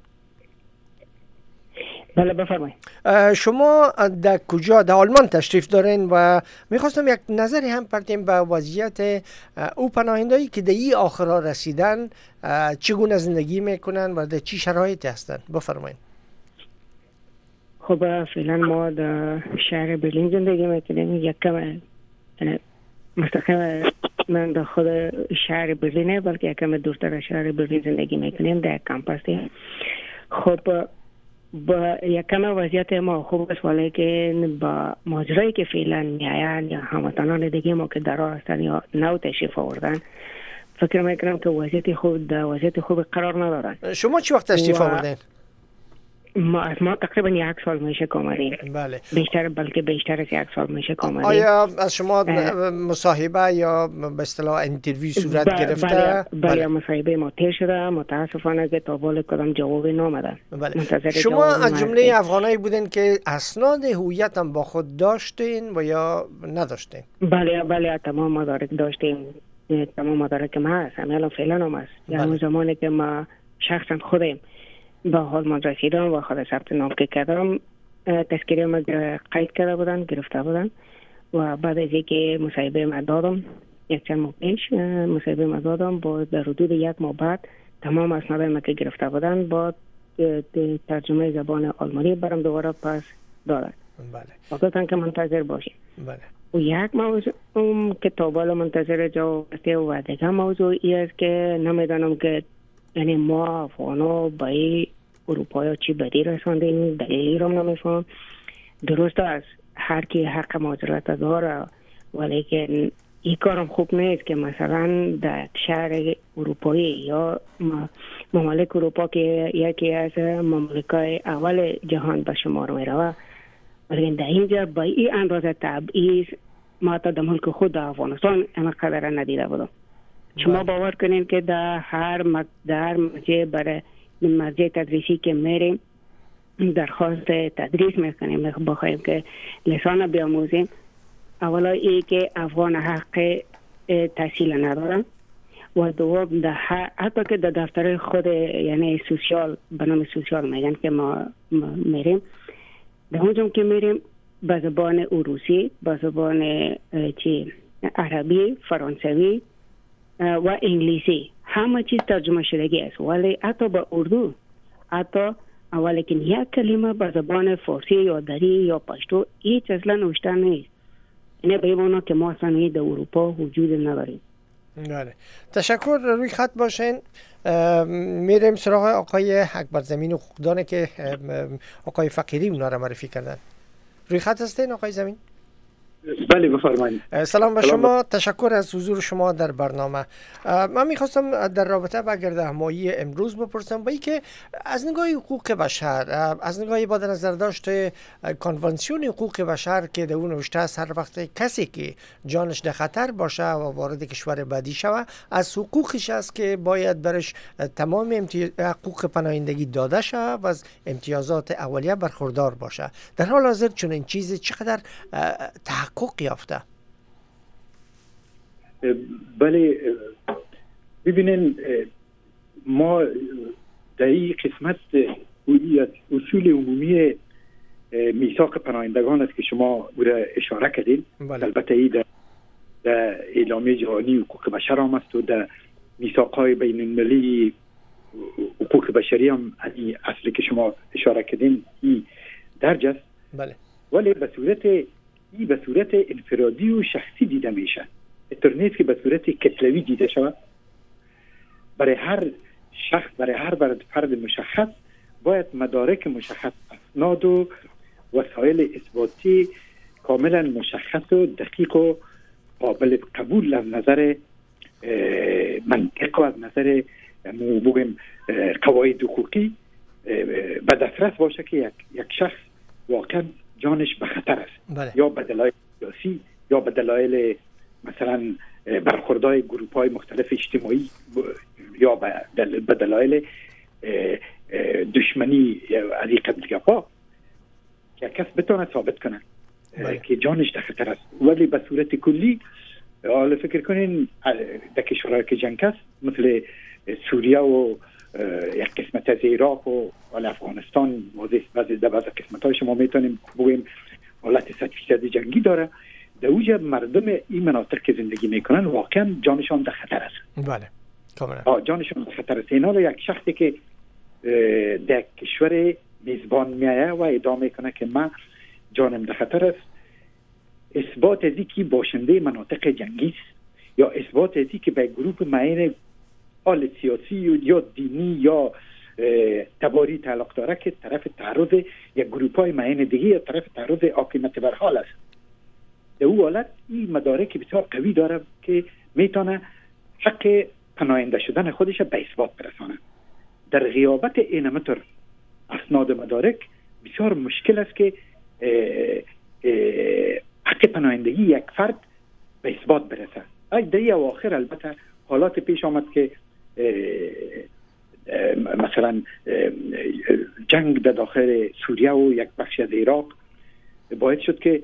بله بفرمایید. شما در کجا در آلمان تشریف دارین و میخواستم یک نظری هم پرتیم به وضعیت او پناهندهایی که در این آخرها رسیدن، چگونه زندگی میکنن و در چی شرایطی هستن؟ بفرمایید. خب فعلا ما در شهر برلین زندگی میکنیم. یک کم مستقیم من در خود شهر برلینه بلکه یک کم دورتر از شهر برلین زندگی میکنیم در کمپاسی. خب با یک کم وضعیت ما خوب است، ولی که با ماجرایی که فعلا میآیند یا هموطنان دیگه ما که در راه هستند یا نو تشریف آوردن، فکر میکنم که وضعیت خوب در وضعیت خوب قرار ندارن. شما چی وقت تشریف آوردین؟ ما از ما تقریبا یک سال میشه که آمدیم. بله. بیشتر بلکه بیشتر از یک سال میشه که آمدیم. آیا از شما مصاحبه یا به اصطلاح انترویو صورت ب... گرفته؟ بله, بله. بله مصاحبه ما تیر شده، متاسفانه که تا بال کدام جوابی نامده. بله. شما از جمله افغانایی بودین که اسناد هویت هم با خود داشتین و یا نداشتین؟ بله بله تمام مدارک داشتیم، تمام مدارک ما هست، همه فعلا هم هست. بله. یعنی زمانی که ما شخصا خودم با حال من رسیدم و خود ثبت نام که کردم، تذکره ما قید کرده بودن، گرفته بودن و بعد از اینکه مصاحبه ما دادم یک چند ماه پیش مصاحبه ما دادم، با در حدود یک ماه بعد تمام اسناد ما که گرفته بودن با ترجمه زبان آلمانی برام دوباره پس دادن. بله. وقتا که منتظر باشیم. بله. و یک موضوع که تا بالا منتظر جواب هسته و دیگه موضوع ای است که نمیدانم که یعنی ما افغانا با ای اروپایی چی بدی رساندیم، دلیلی رو نمیفهم. درست است هر کی حق مهاجرت داره، ولی که این کارم خوب نیست که مثلا در شهر اروپایی یا ممالک اروپا که یکی از مملکای اول جهان به شمار می روه، ولی در اینجا با این اندازه تبعیض ما تا در ملک خود در افغانستان اما قدر ندیده بودم. شما باور کنین که در هر در مرجع برای مرجع تدریسی که میریم درخواست تدریس میکنیم، بخوایم که لسان بیاموزیم، اولا ای که افغان حق تحصیل ندارن و دوم در حتی که در دفتر خود یعنی سوسیال به نام سوسیال میگن که ما میریم، در اونجا که میریم به زبان روسی، به زبان چی عربی، فرانسوی و انگلیسی همه چیز ترجمه شدگی است، ولی حتی به اردو حتی اولی که یک کلمه به زبان فارسی یا دری یا پشتو هیچ اصلا نوشته نیست. اینه به این که ما اصلا در اروپا وجود نداریم. بله. تشکر. روی خط باشین. میریم سراغ آقای اکبرزمین و خوقدانه که آقای فقیری اونا رو معرفی کردن. روی خط هستین آقای زمین؟ بله بفرمایید. سلام به شما، تشکر از حضور شما در برنامه. من میخواستم در رابطه با گردهمایی امروز بپرسم با اینکه از نگاه حقوق بشر، از نگاه با در نظر داشته کنوانسیون حقوق بشر که در اون نوشته است هر وقت کسی که جانش در خطر باشه و وارد کشور بعدی شوه از حقوقش است که باید برش تمام امتیاز حقوق پناهندگی داده شه و از امتیازات اولیه برخوردار باشه. در حال حاضر چون این چیزی چقدر تحقق یافته؟ بله ببینین ما در این قسمت اصول عمومی میثاق پناهندگان است که شما او را اشاره کردین. البته ای در, در اعلامیه جهانی حقوق بشر هم است و در میثاق‌های بین المللی حقوق بشری هم اصلی که شما اشاره کردین این درج است. بله. ولی به صورت این به صورت انفرادی و شخصی دیده میشه، اینطور نیست که به صورت کتلوی دیده شود. برای هر شخص، برای هر فرد مشخص باید مدارک مشخص، اسناد و وسایل اثباتی کاملا مشخص و دقیق و قابل قبول از نظر منطق و از نظر بگیم قواعد حقوقی به دسترس باشه که یک, یک شخص واقعا جانش به خطر است. بله. یا به دلایل سیاسی یا به دلایل مثلا برخوردهای گروه‌های مختلف اجتماعی یا به دلایل دشمنی از این قبیل ها که کس بتونه ثابت کنه بله. که جانش در خطر است. ولی به صورت کلی حالا فکر کنین در کشورهای که جنگ است مثل سوریه و یک قسمت از عراق و افغانستان بعضی در بعض قسمت‌های شما میتونیم بگوییم حالت صد فیصد جنگی داره. در اوج مردم این مناطق که زندگی میکنن واقعا جانشان در خطر است. بله کاملا جانشان در خطر است. اینا یک شخصی که در کشور میزبان میایه و ادعا میکنه که من جانم در خطر است، اثبات از اینکه باشنده مناطق جنگی است یا اثبات از اینکه به گروه معین حال سیاسی یا دینی یا تباری تعلق داره که طرف تعرض یک گروه‌های معین دیگه یا طرف تعرض حاکمیت بر حال است. در او حالت این مدارک بسیار قوی داره که میتونه حق پناهنده شدن خودش به اثبات برسانه. در غیابت این متر اسناد مدارک بسیار مشکل است که حق پناهندگی یک فرد به اثبات برسه. در این اواخر البته حالات پیش آمد که مثلا جنگ در داخل سوریه و یک بخش از عراق باید شد که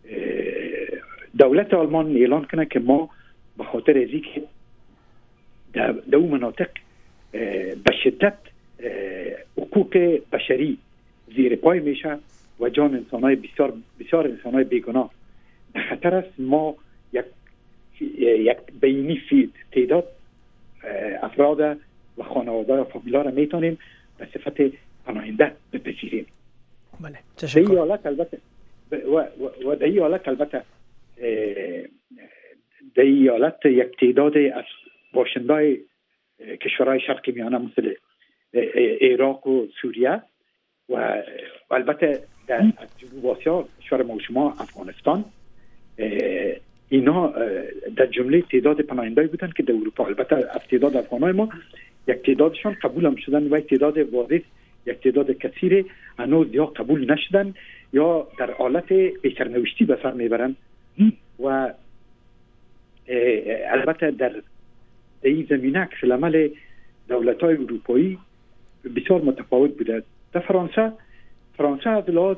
دولت آلمان اعلان کنه که ما به خاطر از اینکه در اون مناطق به شدت حقوق بشری زیر پای میشه و جان انسانای بسیار بسیار انسانای بیگناه در خطر است، ما یک یک بینی فی تعداد افراد و خانواده و فامیلا را میتونیم به صفت پناهنده بپذیریم. بله تشکر. در این حالت البته و و در این حالت البته در این حالت یک تعداد از باشندای کشورهای شرق میانه مثل عراق و سوریه و البته در جنوب آسیا کشور ما و شما افغانستان، اینا در جمله تعداد پناهنده‌ای بودن که در اروپا، البته از تعداد افغانای ما یک تعدادشان قبول هم شدن و یک تعداد واضح یک تعداد کثیر هنوز یا قبول نشدن یا در حالت بی‌سرنوشتی به سر میبرن و البته در این زمینه عکس العمل دولت‌های اروپایی بسیار متفاوت بوده. در فرانسه فرانسه از لحاظ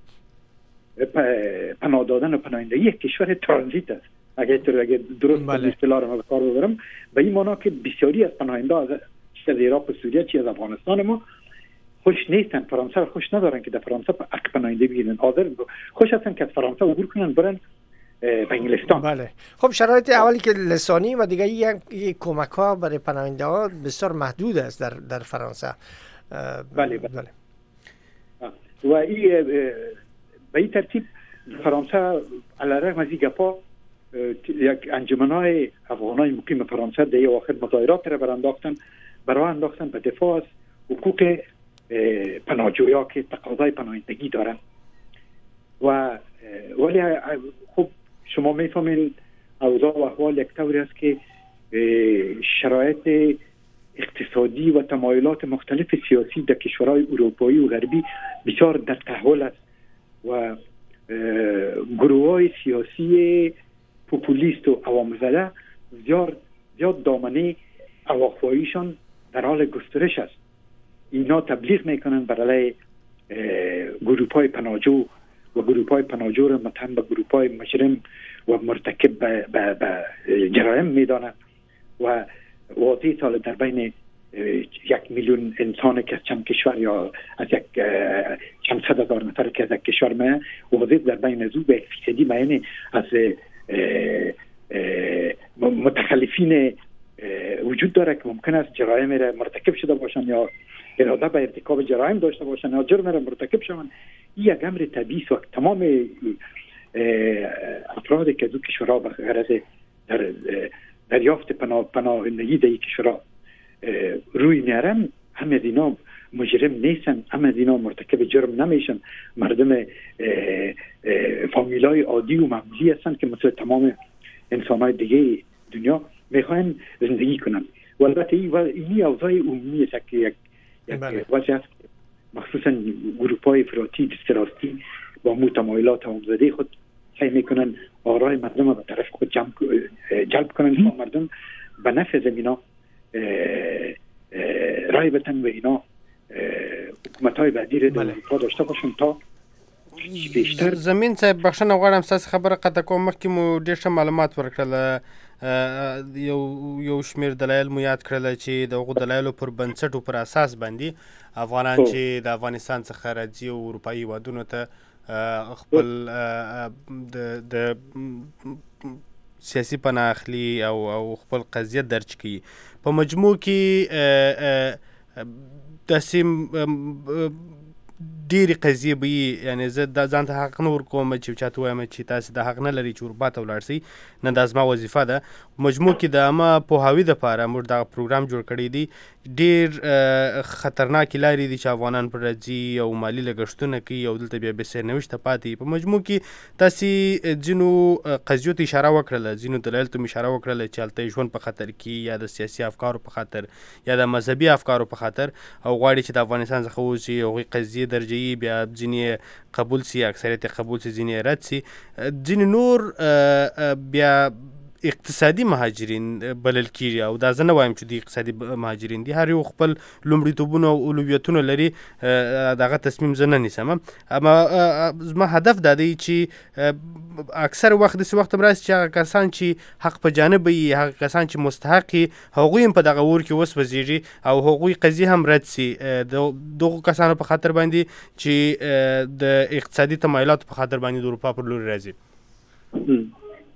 پناه دادن و پناهندگی یک کشور ترانزیت است، اگر اگر درست اصطلاح رو به کار ببرم، به این معنی که بسیاری از پناهنده از چه از عراق و سوریه چه از افغانستان ما خوش نیستن، فرانسه رو خوش ندارن که در فرانسه حق پناهندگی بگیرن، حاضر خوش هستن که از فرانسه عبور کنن برن به انگلستان. بله خب شرایط اولی که لسانی و دیگه یک کمک ها برای پناهنده ها بسیار محدود است در در فرانسه. بله بله, بله. و این به این ترتیب فرانسه علیرغم از این گپا یک انجمنهای افغانای مقیم فرانسه در اواخر مظاهرات را برانداختن برای انداختن به دفاع از حقوق پناهجویا که تقاضای پناهندگی دارن و ولی خب شما میفهمید اوضاع و احوال یک طوری است که شرایط اقتصادی و تمایلات مختلف سیاسی در کشورهای اروپایی و غربی بسیار در تحول است و گروه‌های سیاسی پوپولیست و عوام زده زیاد زیاد دامنه اواخواییشان در حال گسترش است. اینا تبلیغ میکنن برای گروه‌های پناهجو و گروه‌های پناهجو را متهم به گروه‌های مجرم و مرتکب به, به, به جرایم میدانند و واضح سال در بین یک میلیون انسان که از چند کشور یا از یک چند صد هزار نفر که از یک کشور میه واضح در بین از او به یک فیصدی میانه از متخلفین وجود داره که ممکن است جرایم را مرتکب شده باشن یا اراده به ارتکاب جرایم داشته باشن یا جرم را مرتکب شوند. این یک امر طبیعی است و تمام افرادی که از او کشورها به غرض در دریافت پناه پناهندگی در این کشورها روی میارن، همه از اینا مجرم نیستن، همه از اینا مرتکب جرم نمیشن، مردم فامیلای عادی و معمولی هستن که مثل تمام انسانهای دیگه دنیا میخواین زندگی کنن. و البته این اوضاع عمومی است که یک یک وجه است، مخصوصا گروه‌های افراطی دستراستی با متمایلات عامزاده خود سعی میکنن آرای مردم به طرف خود جمع جلب کنن تا مردم به نفع زمینا رای بتن و اینا حکومت‌های بعدی را در اروپا داشته باشن تا بیشتر. زمین صاحب بخښنه غواړم ستاسو خبره قطع کوم، مخکې مو ډېر ښه معلومات ورکړل، یو یو شمېر دلایل مو یاد کړل چې د هغو دلایلو پر بنسټ او پر اساس باندې افغانان چې د افغانستان څخه راځي او اروپایي هېوادونو ته خپل د سیاسي پناه اخلي او او خپل قضیه درج کوي. په مجموع کې داسې ډېرې قضیې به یي یعنې زه دا ځان ته حق نه ورکوم چې چاته ووایم چې تاسې دا حق نه لري چې اروپا ته ولاړ سئ، نه دا زما وظیفه ده. مجموع کې د عامه پوهاوي دپاره موږ دغه پروګرام جوړ کړی دی. ډېر خطرناکې لارې دي چې افغانان پر راځي او مالي لګښتونه کوي او دلته بیا بې سرنوشته پاتې. په مجموع کې تاسې ځینو قضیو ته اشاره وکړله، ځینو دلایلو ته مې اشاره وکړله چې هلته ژوند په خطر کې یا د سیاسي افکارو په خاطر یا د مذهبي افکارو په خاطر او غواړي چې د افغانستان څخه ووځي. هغوی قضیې درجوي، بیا ځینې قبول سي، اکثریت قبول سي، ځینې رد سي. ځینې نور بیا اقتصادي مهاجرین بلل کیږي او دا زه نه وایم چې دوی اقتصادي مهاجرین دي. هر یو خپل لومړیتوبونه او اولویتونه لري، دغه تصمیم زه نه نیسم. اما زما هدف دا دی چې اکثر وخت داسې وخت هم راسي چې هغه کسان چې حق په جانب وي، هغه کسان چې مستحق وي، هغوی هم په دغه اور کې وسوځېږي او هغوی قضیې هم رد سي د دغو کسانو په خاطر باندې چې د اقتصادي تمایلاتو په خاطر باندې د اروپا پر لوري راځي.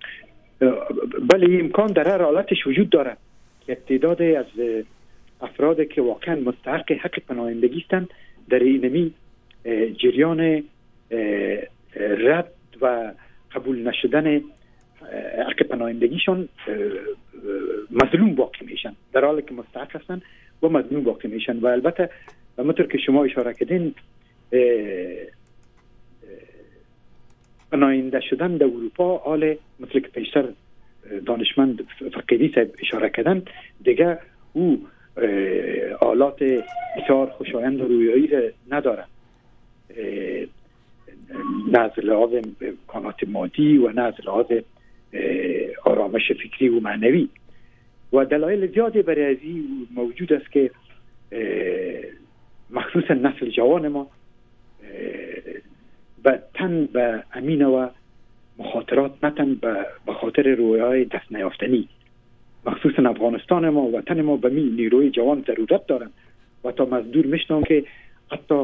بله امکان در هر حالتش وجود دارد که تعدادی از افرادی که واقعا مستحق حق پناهندگی هستند در اینمی جریان رد و قبول نشدن حق پناهندگیشون مظلوم واقع میشن، در حالی که مستحق هستند و مظلوم واقع میشن. و البته همونطور که شما اشاره کردین پناهنده شدن در اروپا حال مثل که پیشتر دانشمند فقیدی صاحب اشاره کردن دیگه او حالات بسیار خوشایند و رویایی را نداره، نه از لحاظ امکانات مادی و نه از لحاظ آرامش فکری و معنوی. و دلایل زیادی برای از این موجود است که مخصوصا نسل جوان ما به تن به امین و مخاطرات نتن به خاطر رویای دست نیافتنی. مخصوصا افغانستان ما و تن ما به می نیروی جوان ضرورت دارن و تا مزدور میشنم که حتی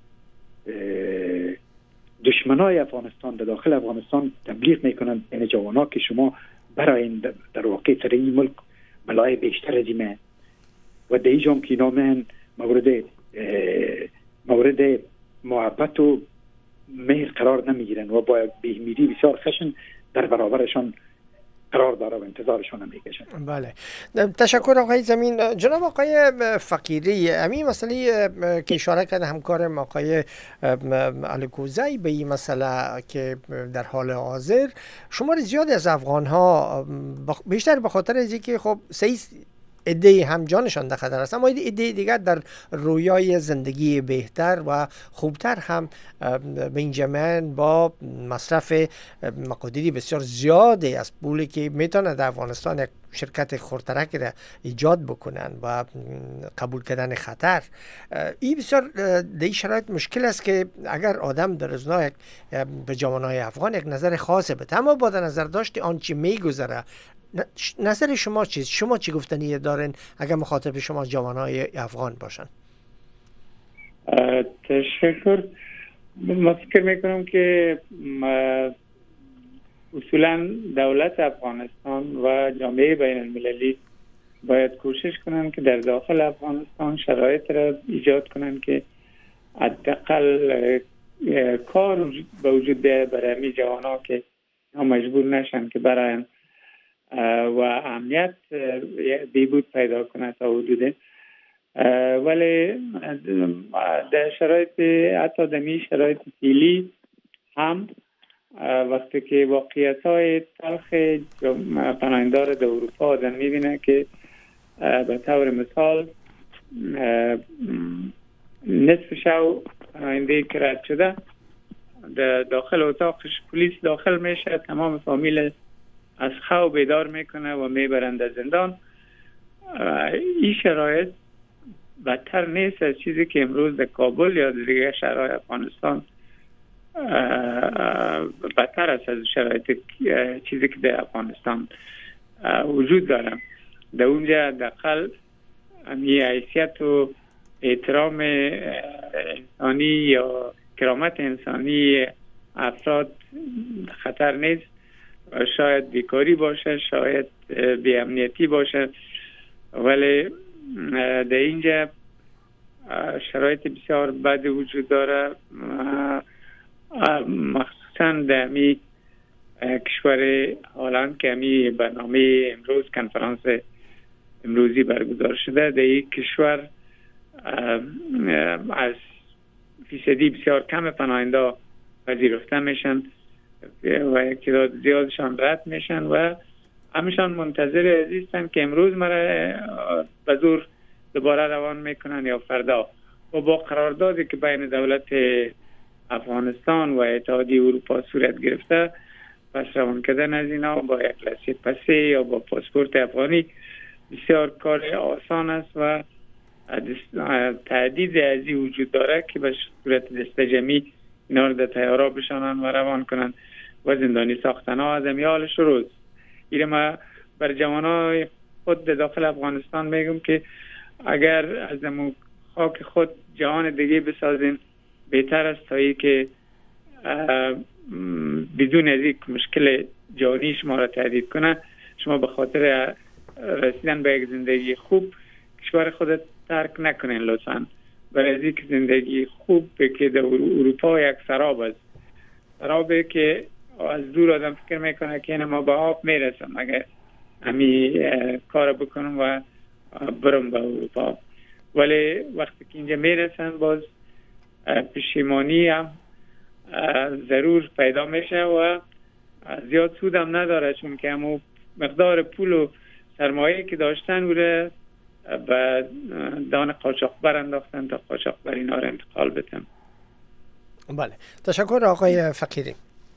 دشمنای افغانستان در داخل افغانستان تبلیغ میکنن این جوانا که شما برای در واقع سر این ملک بلای بیشتر از اینه و در اینجام که نامن مورد مورد محبت و مهر قرار نمیگیرن و با بهمیری بسیار خشن در برابرشان قرار داره و انتظارشان هم میکشن. بله، تشکر آقای زمین. جناب آقای فقیری، همین مسئله که اشاره کرده همکارم آقای الکوزی به این مسئله که در حال حاضر شمار زیادی از افغان ها بیشتر به خاطر از اینکه خب سیس ایده هم جانشان در خطر است، اما ایده دیگر در رویای زندگی بهتر و خوبتر هم بنجامین با مصرف مقادیری بسیار زیادی از پولی که میتونه در افغانستان یک شرکت خردترک را ایجاد بکنن و قبول کردن خطر. این بسیار در این شرایط مشکل است که اگر آدم در ازنا به جوانای افغان یک نظر خاصه بده، اما با در نظر داشت آنچه میگذره، نظر شما چیست؟ شما چی گفتنی دارین اگر مخاطب شما جوانای افغان باشن؟ تشکر. من فکر میکنم که اصولا دولت افغانستان و جامعه بین المللی باید کوشش کنن که در داخل افغانستان شرایط را ایجاد کنن که حداقل کار به وجود بیاید برای همین جوانا که مجبور نشن که براین و امنیت بیبود پیدا کنه تا حدوده. ولی در شرایط حتی دمی شرایط فعلی هم وقتی که واقعیت های تلخ پناهندار در اروپا آدم میبینه که به طور مثال نصف شو پناهنده که رد شده در داخل اتاقش پلیس داخل میشه، تمام فامیل از خواب بیدار میکنه و میبرند در زندان. این شرایط بدتر نیست از چیزی که امروز در کابل یا در دیگر شهرهای افغانستان بدتر است از شرایط چیزی که در افغانستان وجود داره. در اونجا داخل همی حیثیت و احترام انسانی یا کرامت انسانی افراد خطر نیست. شاید بیکاری باشه، شاید بی‌امنیتی باشه، ولی در اینجا شرایط بسیار بد وجود داره، مخصوصا در می کشور هلند که می برنامه امروز کنفرانس امروزی برگزار شده. در این کشور از فیصدی بسیار کم پناهنده پذیرفته میشن و یک تعداد زیادشان رد میشن و همشان منتظر هستن که امروز مرا به زور دوباره روان میکنن یا فردا. و با قراردادی که بین دولت افغانستان و اتحادیه اروپا صورت گرفته، پس روان کردن از اینا با یک رسید پسی یا با پاسپورت افغانی بسیار کار آسان است و تعدید ازی وجود داره که به صورت دستجمی اینا رو در طیاره بشانن و روان کنن و زندانی ساختن ها از امیالش روز. ایره ما بر جوانای خود داخل افغانستان میگم که اگر از خاک خود جهان دیگه بسازیم بهتر است تا ای که بدون از یک مشکل جانی شما را تهدید کنه. شما به خاطر رسیدن به یک زندگی خوب کشور خودت ترک نکنین لطفاً. برای از یک زندگی خوب که در اروپا یک سراب است، سرابه که از دور آدم فکر میکنه که ما به آب میرسم اگر همی کار بکنم و برم به اروپا، ولی وقتی که اینجا میرسن باز پشیمانی هم ضرور پیدا میشه و زیاد سود هم نداره، چون که همون مقدار پول و سرمایه که داشتن بوده به دان قاچاقبر انداختن تا قاچاقبر اینا رو انتقال بدن. بله، تشکر آقای فقیری.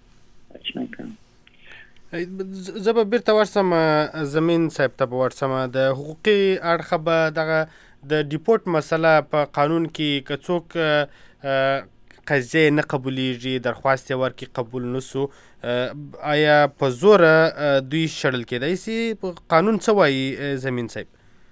زه به بیرته ورسم زمین صاحب ته به ورسم. د حقوقي اړخه به دغه د ډیپورټ مسله په قانون کې که څوک قضیه نه قبولیږي، درخواست یې ورکړي قبول نسو، آیا په زوره دوی شړل کېدای سي؟ قانون څه وایي زمین صاحب؟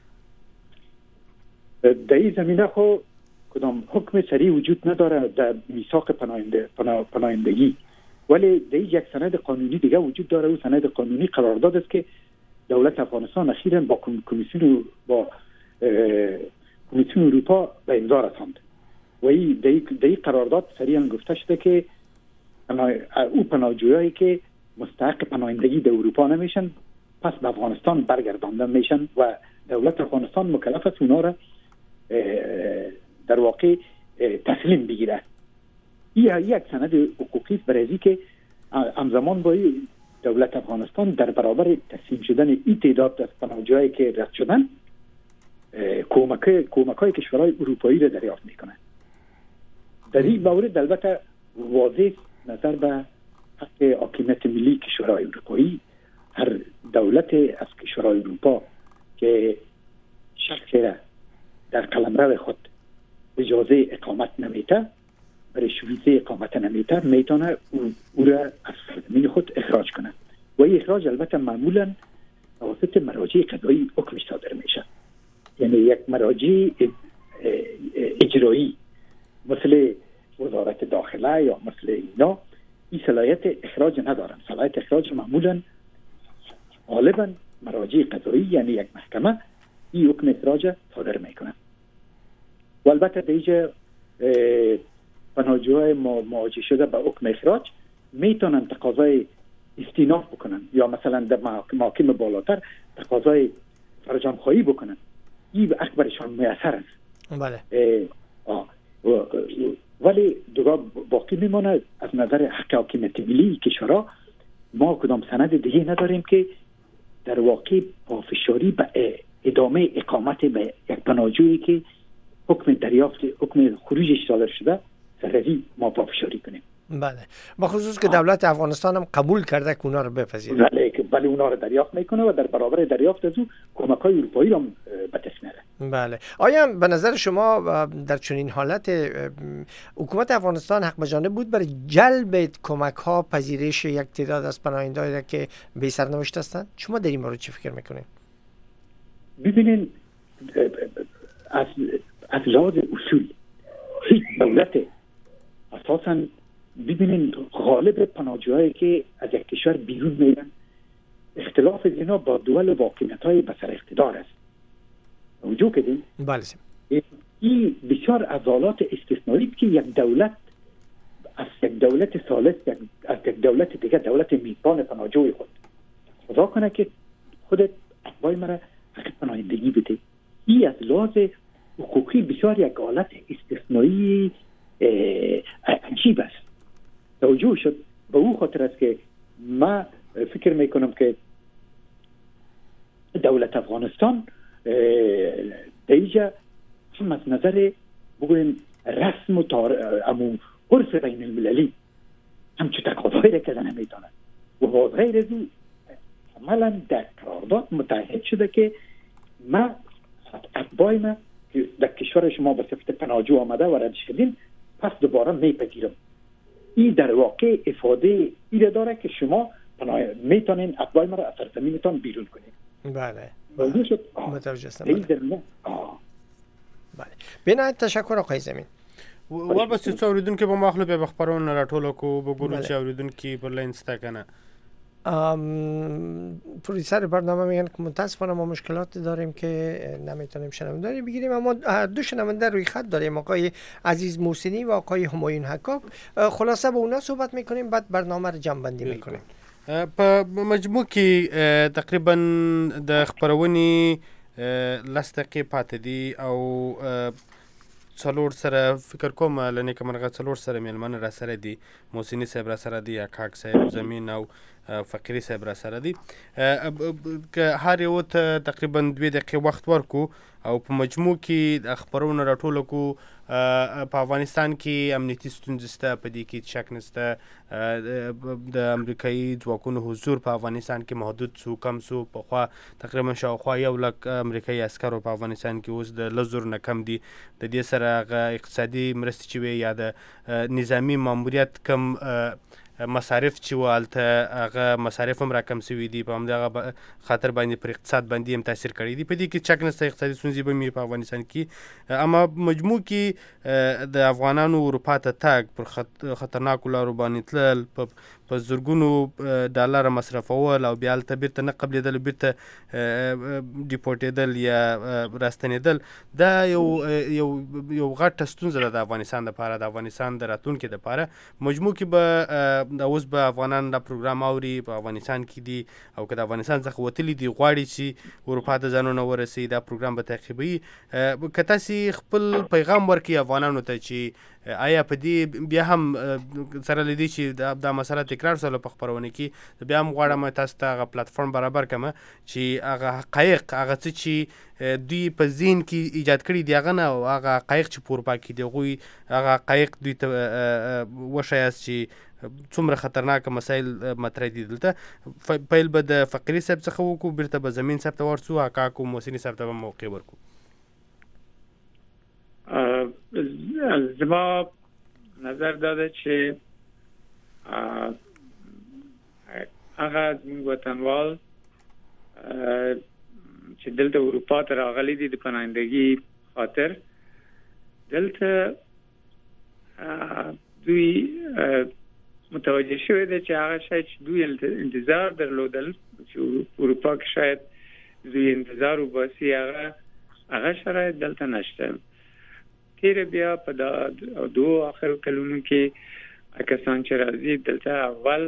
در این زمینه خو کدام حکم سریع وجود نداره در میثاق پناهنده پناهندگی، ولی در یک سند قانونی دیگه وجود داره. او سند قانونی قرارداد است که دولت افغانستان اخیراً با کمیسیون با کمیسیون اروپا به امضا رساند و این در این قرارداد سریعا گفته شده که او پناهجویایی که مستحق پناهندگی در اروپا نمیشن پس به افغانستان برگردانده میشن و دولت افغانستان مکلف است اونا را در واقع تسلیم بگیره. این یک سند حقوقی است برای که همزمان با دولت افغانستان در برابر تسلیم شدن این تعداد از پناهجویایی که رد شدن کمک کمک‌های کشورهای اروپایی را دریافت میکنه. در این مورد البته واضح نظر به حق حاکمیت ملی کشورهای اروپایی، هر دولت از کشورهای اروپا که شخصی را در قلمرو خود اجازه اقامت نمیده، برای ویزه اقامت نمیده، میتونه او, او را از سرزمین خود اخراج کنه و این اخراج البته معمولا توسط مراجع قضایی حکمش صادر میشه. یعنی یک مراجع اجرایی مثل وزارت داخله یا مثل اینا این صلاحیت اخراج ندارن. صلاحیت اخراج معمولا غالبا مراجع قضایی یعنی یک محکمه این حکم اخراج صادر میکنن. و البته در اینجا پناهجوهای مواجه شده به حکم اخراج میتونن تقاضای استیناف بکنن یا مثلا در محاکم بالاتر تقاضای فرجام خواهی بکنن. این حق برشان میسر است. بله. ولی دوباره باقی میمانه از نظر حق حاکمیت ملی کشورها ما کدام سند دیگه نداریم که در واقع پافشاری به ادامه اقامت به یک پناهجویی که حکم دریافت حکم خروجش صادر شده سرری ما پافشاری کنیم. بله، با خصوص که دولت افغانستان هم قبول کرده که اونا رو بپذیره. بله، ولی اونا رو دریافت میکنه و در برابر دریافت از او کمک‌های اروپایی رو به دست میاره. بله. آیا به نظر شما در چنین حالت حکومت افغانستان حق بجانب بود برای جلب کمک‌ها پذیرش یک تعداد از پناهنده‌ای که بی سرنوشت هستند؟ شما در این مورد چی فکر میکنید؟ ببینین از از لحاظ اصول هیچ دولت اساساً ببینین غالب پناهجوهایی که از یک کشور بیرون میرن اختلاف از با دول واقعیت‌های بسر اقتدار است. توجه کردین؟ بله. این بسیار از حالات استثنایی که یک دولت از یک دولت ثالث از یک دولت دیگه دولت میزبان پناهجوی خود خدا کنه که خودت اتباع مرا حق پناهندگی بده. این از لحاظ حقوقی بسیار یک حالت استثنایی عجیب است. توجه شد به او خاطر است که ما فکر میکنم که دولت افغانستان دیجا هم از نظر بگویم رسم و امو عرف بین المللی همچون تقاضایی را که نمیتونه و باز غیر از او عملا در قرارداد متعهد شده که ما اتباع ما که در کشور شما به صفت پناهجو آمده و رد شدین پس دوباره میپذیرم. این در واقع افاده ایره داره که شما میتونین اتباع ما را از سرزمینتان بیرون کنید. بله متوجه هستم. بله بنایت تشکر آقای زمین. و بس چې اوریدونکو په مخلو به خبرونه راټولو کو بګورو چې اوریدونکو پر لاین ستا کنه. پروډوسر برنامه میگن که متاسفانه ما مشکلات داریم که نمیتونیم شنونده بگیریم، اما دو شنونده روی خط داریم، آقای عزیز محسنی و آقای همایون حکاک. خلاصه با اونا صحبت میکنیم بعد برنامه رو جمع بندی میکنیم. په مجموع کې تقریبا د خبرونې لس دقیقې پاتې دي او څلور سره فکر کوم لنی کمرغه څلور سره میلمن را سره دي، محسنی صاحب را سره دي، حکاک صاحب زمین او فقیری صاحب را سره دي. که هر یو ته تقریبا دوه دقیقې وخت ورکو او په مجموع کې د خبرونو راټولو کو. په افغانستان کې امنیتي ستونزې شته، په دې کې شک نشته. د امریکایي ځواکونو حضور په افغانستان کې محدود سو، کم سو. پخوا تقریبا شاوخوا یو لک امریکایي عسکرو په افغانستان کې اوس د لس زرو نه کم دي. د دې سره هغه اقتصادي مرستې چې وي یا د نظامي ماموریت کم مصارف چې و هلته هغه مصارف هم راکم سوي دي، په همدغه خاطر باندې پر اقتصاد باندې هم تاثیر کړی دي. په دې کې شک نشته اقتصادي ستونزې به وي په افغانستان کې، اما مجموع کې د افغانانو اروپا ته تګ پر خطرناکو لارو باندې تلل، په زرګونو ډالر مصرفول او بیا هلته بیرته نه قبلېدل، بیرته ډیپورټېدل یا راستنېدل، دا یو یو یو غټه ستونزه ده د افغانستان دپاره، د افغانستان د راتلونکي دپاره. مجموع کې به دا اوس به افغانان دا پروګرام اوري، په افغانستان کې دي او که د افغانستان څخه وتلي دي غواړي چې اروپا ته ځانونه ورسوي، دا پروګرام به تعقیبوي. که تاسې خپل پیغام ورکړي افغانانو ته چې آیا په دې بیا هم سره له دې چې دا مسله تکرار شوله په خپرونه کې، بیا هم غواړم تاسو ته هغه پلاتفورم برابر کړم چې هغه حقایق، هغه څه چې دوی په ذهن کې ایجاد کړي دي هغه نه، او هغه حقایق چې په اروپا کې دي هغوی هغه حقایق دوی ته وښیاست چې څومره خطرناکه مسایل مطرح دي دلته. پیل به د فقیري صاحب څخه وکړو، بیرته به زمین صاحب ته ورسو، حکاک او محسني صاحب ته به موقع ورکړو. زما نظر داده چې هغه زموږ وطنوال چې دلته اروپا ته راغلي دي د پناهندګي خاطر، دلته دوی متوجه شوی دی چې هغه شاید چې دوی انتظار درلودل چې اروپا کې شاید دوی انتظار وباسي، هغه هغه شرایط دلته نشته. تیر بیا په دو آخر کلونو کې کسان چې راځي دلته اول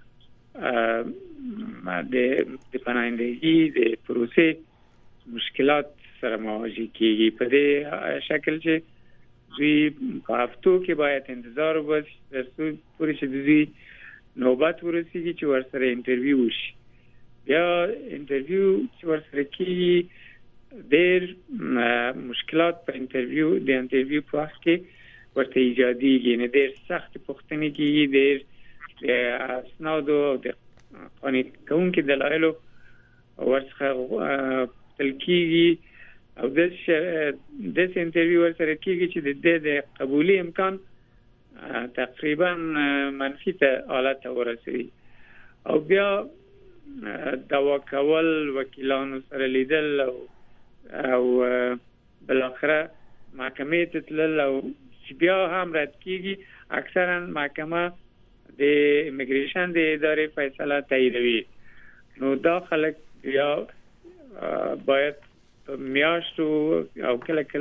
د پناهندګي د پروسې مشکلات سره مواجه کیږي، په دې شکل چې دوی په هفتو کې باید انتظار وباسي تر څو پورې چې دوی نوبت ورسیږي چې ورسره انټرویو وشي. بیا انټرویو چې ورسره کیږي ډېر مشکلات په انټرویو د انټرویو په وخت کې ورته ایجادېږي، نه ډېر سخت پوښتنې کیږي، ډېر د اسنادو او د قانع کوونکو دلایلو ورڅخه پوښتل کیږي او داسې انټرویو ورسره کیږي چې د دې د قبولي امکان تقریبا منفي ته حالت ته ورسوي. او بیا دعوا کول، وکیلانو سره لیدل او او بالاخره محکمې ته تلل او چې بیا هم رد کیږي، اکثرا محکمه د امیګریشن د ادارې فیصله تاییدوي. نو دا خلک بیا باید میاشتو او کله کله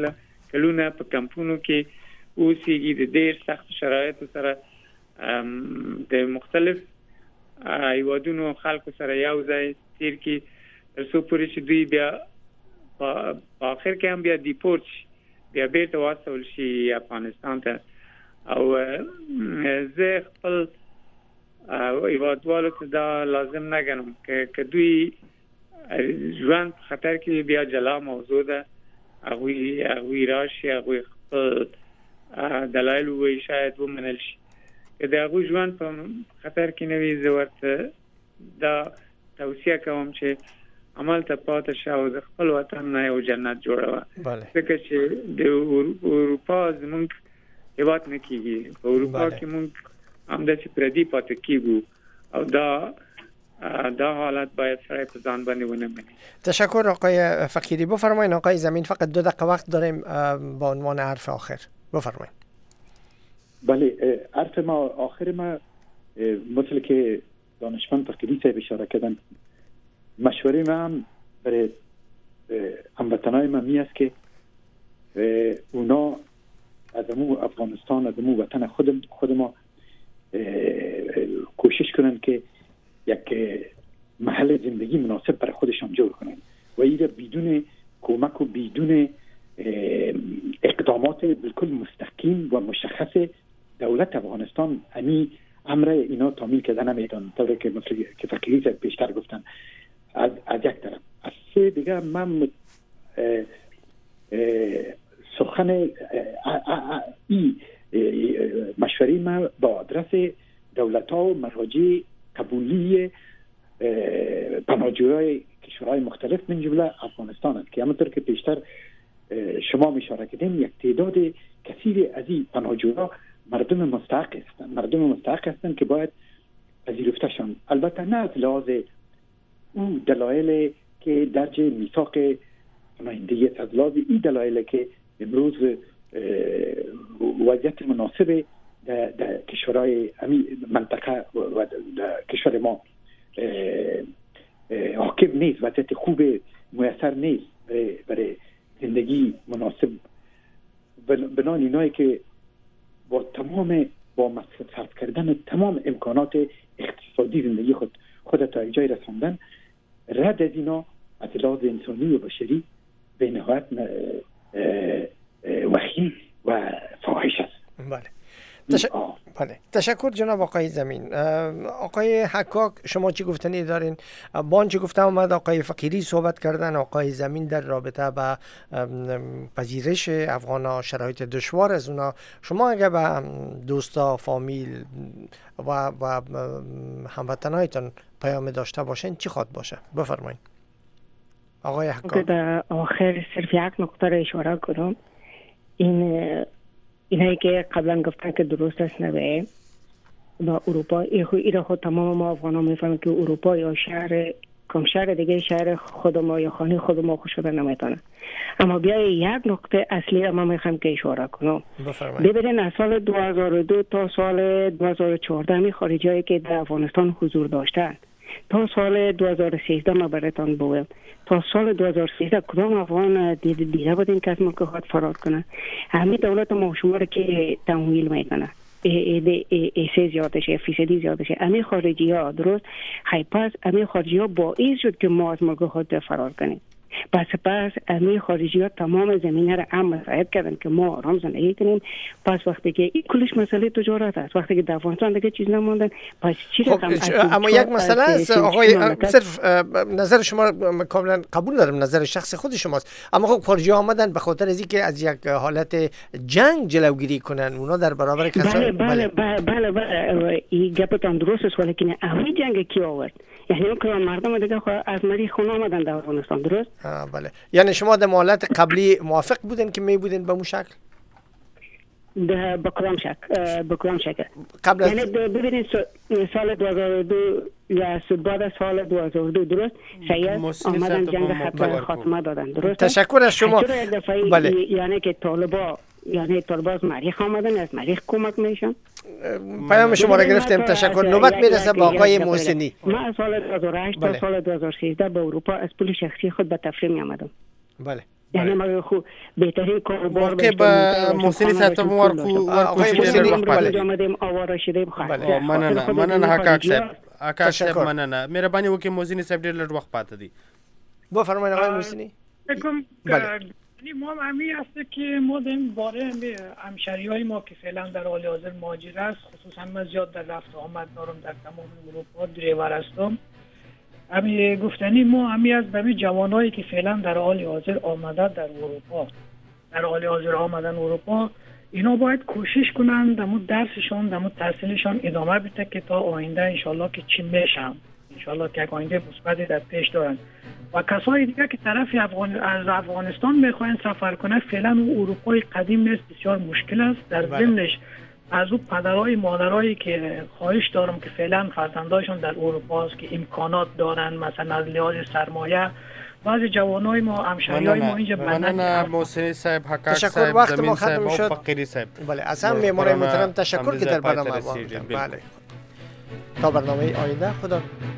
کلونه په کمپونو کې اوسېږي د ډېر سخت شرایطو سره د مختلف هیوادونو خلکو سره یو ځای تیر کی تر څو پورې چې دوی بیا په اخر کې هم بیا دیپورت شي بیا بیرته واستول شي افغانستان ته او زه خپل هیوادوالو ته دا لازم نه ګڼم که دوی ژوند په خطر کې بیا جلا موضوع ده هغوی هغوی راشي هغوی خپل دلایل ووایي شاید ومنل شي که د هغوی ژوند په خطر کې نه وي زه ورته دا توصیه کوم چې عمل ته پاتې شه او د خپل وطن نه یو جنت جوړوه ځکه چې د اروپا زموږ هیواد نه کېږي په اروپا کې موږ همداسې پردي پاتې کېږو او دا دا حالت باید سره په ځان باندې ونه مني. تشکر آقای فقیری. بفرمایید آقای زمین، فقط دو دقیقه وقت داریم با عنوان حرف آخر. بفرمایید. بله، حرف ما آخر ما مثل که دانشمند فقیری صاحب اشاره کردن، مشوره ما هم برای هموطنای ما می است که اونا از امو افغانستان، از امو وطن خود خود ما کوشش کنن که یک محل زندگی مناسب برای خودشان جور کنن و ایره بدون کمک و بدون اقدامات بالکل مستقیم و مشخص دولت افغانستان امی امر اینا تامین کردن نمیتون، طوری که مثل که فقیری صاحب پیشتر گفتن. از, از یک طرف از سه دیگه من سخن ای مشوری ما با آدرس دولت ها و مراجع قبولی پناهجویان کشورهای مختلف من جمله افغانستان است که همونطور که پیشتر شما اشاره کردین یک تعداد کثیر از این پناهجویان مردم مستحق هستند، مردم مستحق هستند که باید پذیرفته شوند. البته نه از لحاظ اون دلایل که درج میثاق پناهندگی، از لحاظ این دلایل که امروز وضعیت مناسب در, در کشورهای منطقه و در کشور ما حاکم نیست، وضعیت خوب میسر نیست برای, برای زندگی مناسب. بنان اینایی که با تمام با مصرف کردن تمام امکانات اقتصادی زندگی خود خود تا جای رساندن، رد از اینا از لحاظ انسانی و بشری به نهایت وخیم و فاحش است. بله. تش... بله. تشکر جناب آقای زمین. آقای حکاک شما چی گفتنی دارین؟ با آنچه گفتم اومد آقای فقیری صحبت کردن، آقای زمین در رابطه با پذیرش افغانا، شرایط دشوار از اونا. شما اگه با دوستا، فامیل و و هموطنایتون پیام داشته باشین چی خواد باشه؟ بفرمایید. آقای حکاک. در آخر صرف یک نکته را اشاره کنم. این اینایی که قبلا گفتن که درست است نبه با اروپا، ایره خود تمام ما افغان ها میفهمیم که اروپا یا شهر کم شهر دیگه شهر خود ما یا خانه خود ما خوش شده نمیتونه. اما بیای یک نقطه اصلی را ما میخوام که اشاره کنم. ببینید از سال دو هزار و دو تا سال دو هزار و چهارده می خارجی هایی که در افغانستان حضور داشتند تا سال دو هزار و سیزده ما براتون بگویم تا سال دو هزار و سیزده کدام افغان دیده دیده بودین که از ملک خود فرار کنه؟ همین دولت ما شما رو که تمویل میکنه، ایسه زیادشه، فیصدی زیادشه. همین خارجی ها درست خیلی پس همین خارجی ها باعث شد که ما از ملک خود فرار کنیم. پس پس همین خارجی ها تمام زمینه را هم مساعد کردن که ما آرام زندگی کنیم. پس وقتی که این کلش مسئله تجارت است، وقتی که در افغانستان دیگه چیز نموندن، پس چی خب اما یک مسئله است آقای، صرف نظر شما کاملا قبول دارم، نظر شخص خود شماست، اما خب خارجی ها آمدن به خاطر از اینکه از یک حالت جنگ جلوگیری کنن، اونا در برابر کسان. بله بله بله بله این گپتان درست است، ولی که همین جنگ کی آورد؟ یعنی اون که مردم دیگه از مریخ خونه آمدن در افغانستان، درست؟ آه بله. یعنی شما در حالت قبلی موافق بودین که می بودین به اون شکل؟ به کدام شکل؟ به کدام شکل؟ قبل از یعنی ببینید سال دو هزار و دو یا بعد از سال دو هزار و دو درست سیاست آمدن جنگ حتی خاتمه دادن، درست؟ تشکر از شما. بله. یعنی که طالبا یعنی طالبا از مریخ آمدن، از مریخ کمک میشن. پیام شما را گرفتیم، تشکر. نوبت میرسه با آقای محسنی. من از سال دو هزار و هشت تا سال دو هزار و سیزده به اروپا از پول شخصی خود به تفریح می آمدم. بله. یعنی ما خو بهترین کاروبار که با محسن صاحب ور کو ور کوشیدیم وقت بله آمدیم آواره شدیم بله مننه مننه حقاق صاحب حقاق صاحب مننه مهرباني وکي محسن صاحب ډېر لږ وخت پاتې دي بفرمایید آقای محسنی. کوم بله یعنی ما همی است که ما در این باره همشهری های ما که فعلا در حال حاضر مهاجر است، خصوصا من زیاد در رفت آمد دارم در تمام اروپا دریور هستم. همی گفتنی ما همی از به جوانایی که فعلا در حال حاضر آمده در اروپا در حال حاضر آمدن اروپا، اینا باید کوشش کنن دمو درسشون دمو تحصیلشون ادامه بده که تا آینده انشالله که چی میشن، انشالله که آینده مثبتی در پیش دارن. و کسایی دیگه که طرف افغان... از افغانستان میخواین سفر کنه، فعلا اون اروپای قدیم نیست، بسیار مشکل است. در ضمنش از اون پدرای مادرایی که خواهش دارم که فعلا فرزندایشون در اروپا است که امکانات دارن، مثلا از لحاظ سرمایه بعضی جوانای ما همشهریای ما اینجا مننه محسن صاحب حقاق تشکر. صاحب وقت زمین ما صاحب ختم و شد. فقیری صاحب بله از هم میمونای محترم تشکر که در برنامه ما رسیدیم. بودن. بله تا برنامه آینده خدا